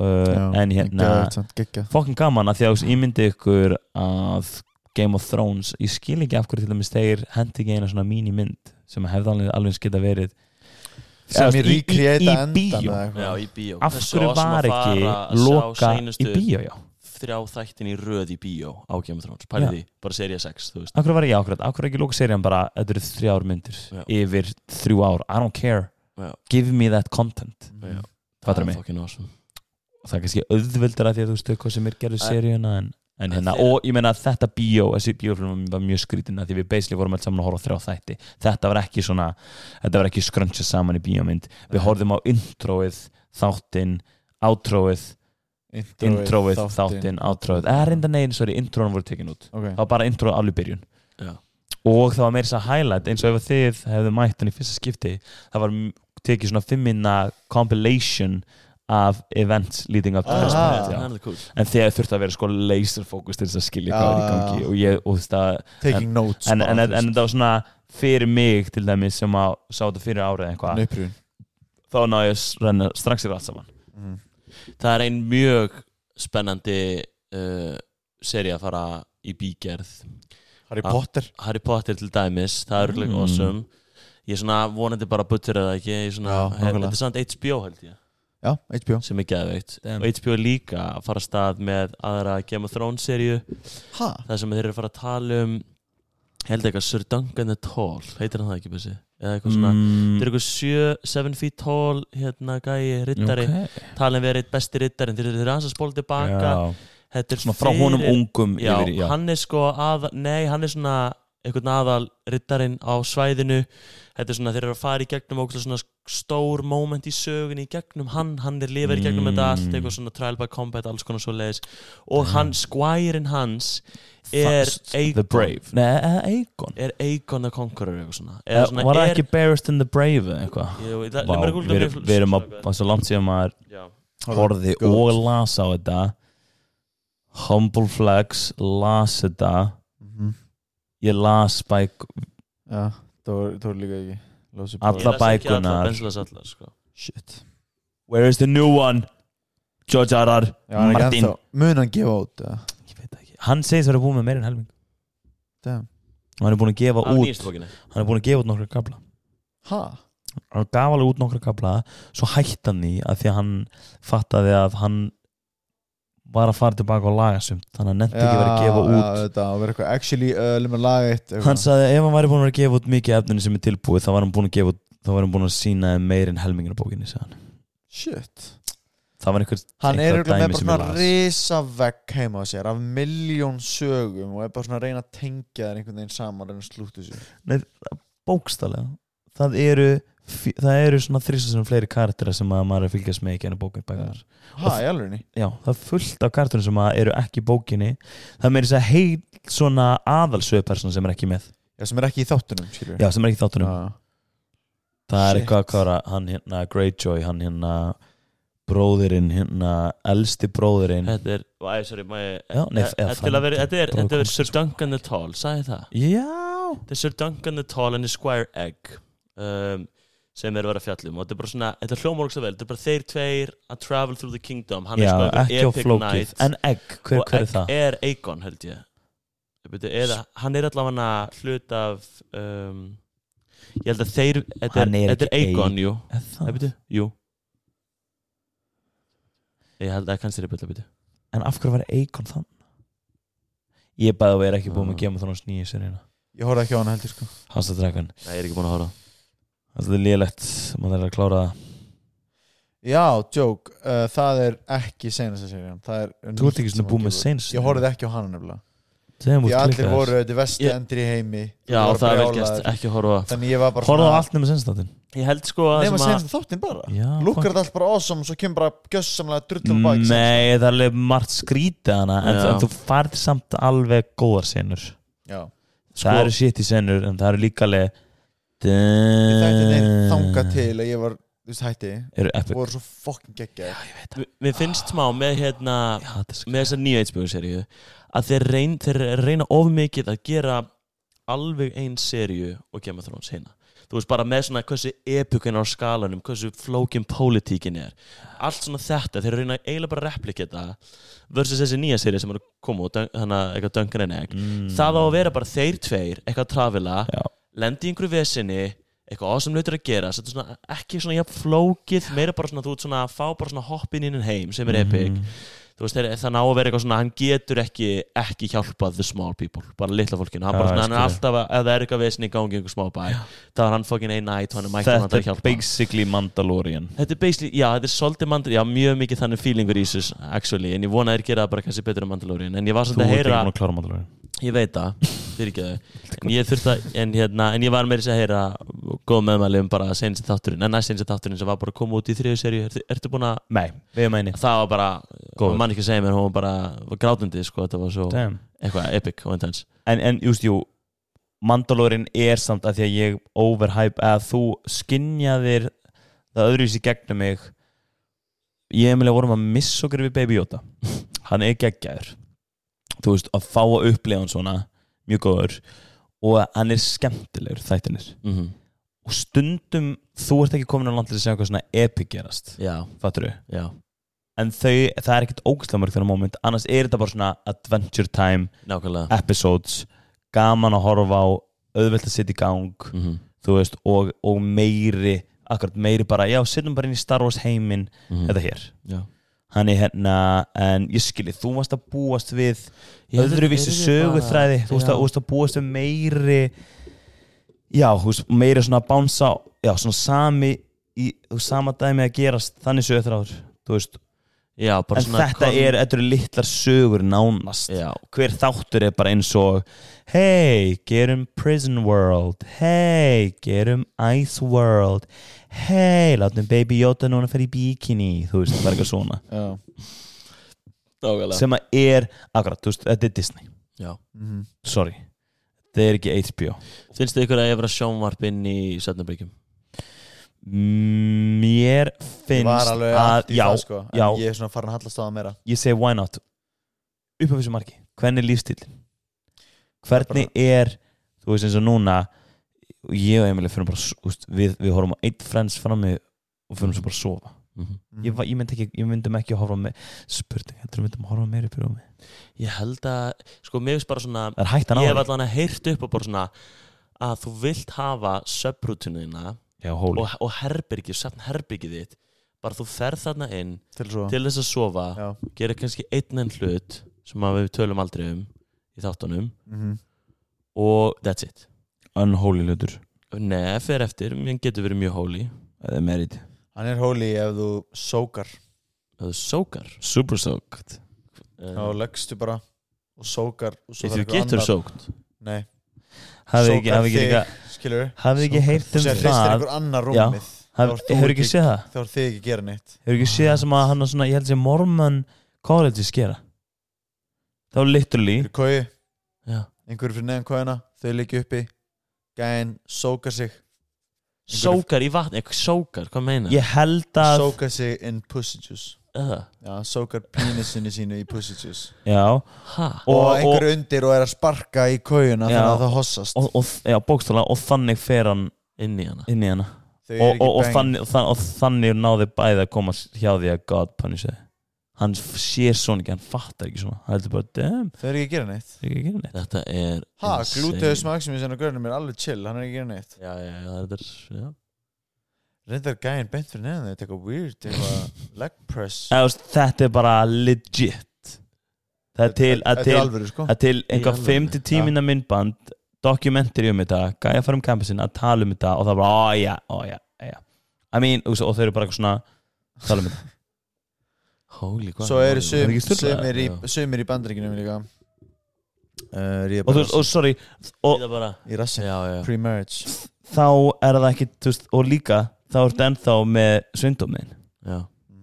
en fucking gaman að því að ég myndi ykkur að Game of Thrones, ég skil ekki af hverju til dæmis þeir hendi ekki eina svona mínimynd sem hefði alveg geta verið sem ég recreata í bíó í bíó af hverju var ekki loka í bíó 3 þættin í röð í bíó á Game of Thrones pælið því, bara sería 6 þú veist af hverju var ég ákveð, af hverju ekki loka serían bara þetta eru 3 ár myndir yfir 3 ár, I don't care give me that content það er fucking awesome og það er kannski auðveldur að því að þú veist hvað sem gerðu seríuna en og ég meina að þetta þessi bíófilm var mjög skrítin að því við basically vorum alls saman að horfa á 3 þætti þetta var ekki skröntsja saman í bíómynd við horfðum á introið, þáttinn outroið, þáttinn, outroið introin voru tekin út það var bara introið alveg byrjun og það var meira þess að highlight eins og ef þið hefðu mætt hann í fyrsta skipti það var tekið svona 5 minna compilation af events leading up to Aha. Christmas já. Það er cool. En þegar þurfti að vera sko laser focus til þess að skilja hvað er í gangi og ég, og það taking notes en bara, þú það var svona fyrir mig til dæmis sem að sá þetta fyrir árið eitthvað upprifun. þá náði ég að renna strax yfir allt saman Það er ein mjög spennandi seri að fara í bígerð Harry Potter til dæmis, það er örugglega awesome. Ég er svona vonandi bara buttur eða ekki, þetta er samt HBO held ég. Já, HBO sem er geðveikt og HBO er líka að fara að stað með aðra Game of Thrones seríu það sem þeir eru að fara að tala held eitthvað Sir Duncan the Tall heitir hann það ekki Bessi? Eða eitthvað svona þeir eru eitthvað 7 feet tall gæi, riddari talin verið besti riddari þeir eru hans að spóla tilbaka þetta er svona frá honum ungum yfir, hann er sko hann er svona einhvern aðal riddarinn á svæðinu þetta er svona þeir eru að fara í gegnum okkur svona stór moment í sögunni í gegnum hann er lifir í gegnum þetta allt eitthvað svona trial by combat alls konar svo leiðis og squireinn hans er The Brave Aegon er Aegon the Conqueror eitthvað svona var það ekki Barristan the Brave eitthvað við erum á svo langt síðan maður horfði og las á þetta Humble Flex las þetta ég las já, það var líka ekki alla bækunar sko. shit where is the new one George R.R. Martin mun hann gefa út ég veit ekki hann segist að vera búin með meira en helming damn hann er búin að gefa út nokkra kabla hann gaf alveg út nokkra kabla svo hætti hann í að því að hann fattaði að hann var að fara tilbaka og laga sumt þannig að nefndi ekki verið að gefa út þetta að vera eitthvað actually laga eitt hann sagði ef hann væri búin að gefa út mikið efninu sem er tilbúið þá var hann búin að gefa út þá var hann búin að sína meir en helmingina bókinni shit það var einhver hann er með bara svona risavegg heima á sér af 1.000.000 sögum og er bara svona að reyna að tengja þær einhvern veginn saman reyna að slúta þessu nei, bókstaflega það eru svona 3 sem fleiri karakterar sem að maður er að fylgjast með ekki enn bókinu bækunar í alvegni? Já, það er fullt af karakterum sem eru ekki í bókinni það meiri þess að heil svona aðalsögupersona sem er ekki með sem er ekki í þáttunum skilur já, sem er ekki í þáttunum það er eitthvað hann Greyjoy hann bróðirinn elsti bróðirinn þetta er Sir Duncan the Tall sagði það? Já þetta er Sir Duncan the Tall and the Squire Egg sem eru að vera fjallum og þetta er bara svona, þetta hljómar ógeðslega vel þetta er bara þeir tveir að travel through the kingdom hann já, er sko ekki á flókið en Egg, hver er það? og Egg er Aegon held ég eða hann er allavega hlut af ég held að þeir þetta er Aegon, jú ég held að kannski er byrla en af hverju var Aegon þann? ég bæði að vera ekki búin með Game of Thrones 9 seríuna ég horfði ekki á hann heldur sko House of Dragon nei, ég er ekki búin að horfa það er lélegt, maður er að klára það já, joke, það er ekki seinasta serían þú ert ekki svona búin með seinasta ég horfði ekki á hann nefnilega því allir voru þetta vesti endur í heimi já, það er vel gæst, ekki horfa þannig ég var bara horfði á allt nema seinasta þáttinn ég held sko að nema seinasta þáttinn bara lukkar þetta allt bara awesome og svo kemur bara gjössamlega drullum bæk nei, það er alveg margt skrítið hana en þú færð samt alveg góðar senur það eru shit í senur en það eru líka alveg ég þætti þeir þanga til að ég var hætti og voru svo fucking geggjað mér finnst smá með með þessa nýja HBO-seríu að þeir reyna of mikið að gera alveg ein seríu og Game of Thrones hérna þú veist bara með svona hversu epikinn á skalanum hversu flókin pólitíkin er allt svona þetta, þeir reyna eiginlega bara að repliketa versus þessi nýja seríu sem er að koma út þannig að eitthvað Duncan and Egg það á að vera bara þeir tveir eitthvað trafila lendi í einhverju vesinni eitthvað awesome hlutur að gera þetta er svona, ekki svona jafn flókið meira bara svona, þú ert svona að fá bara svona hoppin inn heim sem er epic þú veist, það ná að vera eitthvað svona hann getur ekki hjálpað the small people bara litla fólkinu, hann er alltaf ef það er eitthvað vesinni í gangi einhver smá bæ þá er hann fucking ein night og hann er mættur hann að hjálpa þetta er basically Mandalorian þetta er basically, já, þetta er svolítið Mandalorian já, mjög mikið þannig feelingur í þessu actually, en ég vona að þeir gera það bara kannski betur en Mandalorian en ég var svolítið að heyra ég veit það, fyrir ekki þau en ég þurfti að, en ég var meira að heyra góð meðmæli bara seinasti þátturinn en næst seinasti þátturinn sem var bara að koma út í 3. seríu ertu búin að, nei, við meini það var bara, mann ekki að segja mér hún var bara grátandi, sko, þetta var svo eitthvað epic og intense en just jú, Mandalorian er samt að því að ég overhype að þú skynjaðir það öðruvísi gegnum mig ég Emilia vorum að missa okkur við Baby Yoda. Hann geggjaður. Þú veist, að fá að upplifa hann svona mjög góður og hann skemmtilegur þættinir. Og stundum þú ert ekki komin á land til að segja eitthvað svona epic gerast. Já. Fattur þau? Já. En það ekkert ógeðslega mörg þennan moment. Annars þetta bara svona adventure time. Nákvæmlega. Episodes. Gaman að horfa á, auðvelt að setja í gang. Þú veist, og meiri bara, já, setjum bara inn í Star Wars heiminn þetta hér. Já. Hann hérna, en ég skilji, þú varst að búast við öðruvísi söguþræði, þú varst að búast við meiri, já, þú veist, meiri svona bánsa, já, svona sama dæmi að gerast, þannig söguþráður, þú veist. Já, bara en þetta eru litlar sögur nánast. Já. Hver þáttur bara eins og hey, gerum Prison World, hey, gerum Ice World, hey, látum Baby Yoda núna fyrir í bikini, þú veist, bara eitthvað svona. Nákvæmlega. Sem að akkurat, þú veist, þetta Disney. Já. Sorry, þetta ekki HBO. Finnst þið ykkur að ég vera sjónvarp inn í Svefnabrygjum? Mér finnst að já, sko, já, ég svona farin að hallast á það meira. Ég segi why not upp á þessu marki, hvernig lífstílinn hvernig þú veist eins og núna ég og Emilie fyrir bara við horfum á eitt Friends frammi og fyrir svo bara að sofa. Ég myndum ekki að horfa með spurning, heldur myndum að horfa meira upp í rúmi. Ég held að, sko, mér finnst bara svona ég hef allan að heyrt upp og bara svona að þú vilt hafa subrútinuna og herbergið þitt, bara þú ferð þarna inn til þess að sofa, gera kannski einn hlut sem við tölum aldrei í þáttunum og that's it. Unholy hlutur? Nei, fer eftir, mér getur verið mjög holy. Eða merit. Hann holy ef þú sókar. Ef þú sókar? Super soaked. Þá leggstu bara og sókar. If you getur sókt? Nei. Hafið ekki heyrt það sem hristir einhver annar rúmið. Hefur ekki séð það? Þá þið ekki gera neitt. Hefur ekki séð það sem að hann svona, ég held að Mormon College skera. Þá literally kói, einhverju fyrir neðan kóina, þau liggja uppi, gæinn sókar sig. Sókar í vatn, sókar, hvað meina? Ég held að sókar sig in pussy juice. Já, sókar pínisinu sínu í pussy juice. Já. Og einhverju undir og að sparka í kóina þannig að það hossast. Já, bókstaflega, og þannig fer hann inn í hana. Og þannig náði bæði að koma hjá því að God punish þau. Hann sér svona ekki, hann fattar ekki svona. Hann heldur bara, damn. Þau ekki að gera neitt. Þetta Gluteus Maximus en á görnum alveg chill, hann ekki að gera neitt. Já, þetta já. Reyndar gæinn beint fyrir neðan þau, eitthvað weird, eitthvað leg press. Þetta bara legit. Það alvöru, sko. Það til einhver 5-10 minna myndband, dokumentari þetta, gæja fara campusinn að tala þetta og það bara, já. I mean, og þau eru bara eitthvað svona tala þetta. Holy God. Svo eru sumir í Bandaríkjunum líka. Og sorry, í rassin, pre-marriage. Þá það ekki, þú veist, og líka þá ertu ennþá með svindóminn. Já.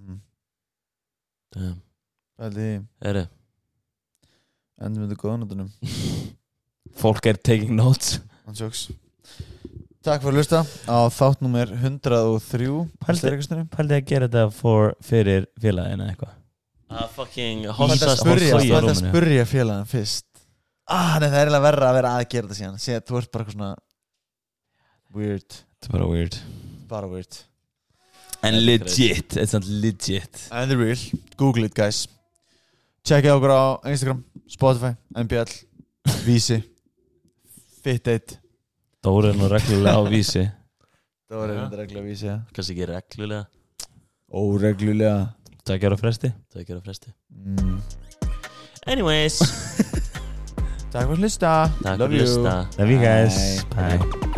Damn. Endum við góðanóttunum. Fólk taking notes. Takk fyrir að hlusta á þátt númer 103. Pældi að gera þetta fyrir félagina eitthvað. Fucking Pældi að spurja félagin fyrst. Nei, það eiginlega verra að vera að gera þetta síðan. Sér, þú ert bara eitthvað svona weird. Þetta er bara weird. And legit. It's not legit. And the real. Google it, guys. Checkið okkur á Instagram, Spotify, MBL, Vísi, Fit8. Dóri nú reglulega á Vísi. Dóri reglulega á Vísi, já. Kannski ekki reglulega. Óreglulega. 2 ára fresti. Anyways. Takk fyrir að hlusta. Love you guys. Bye.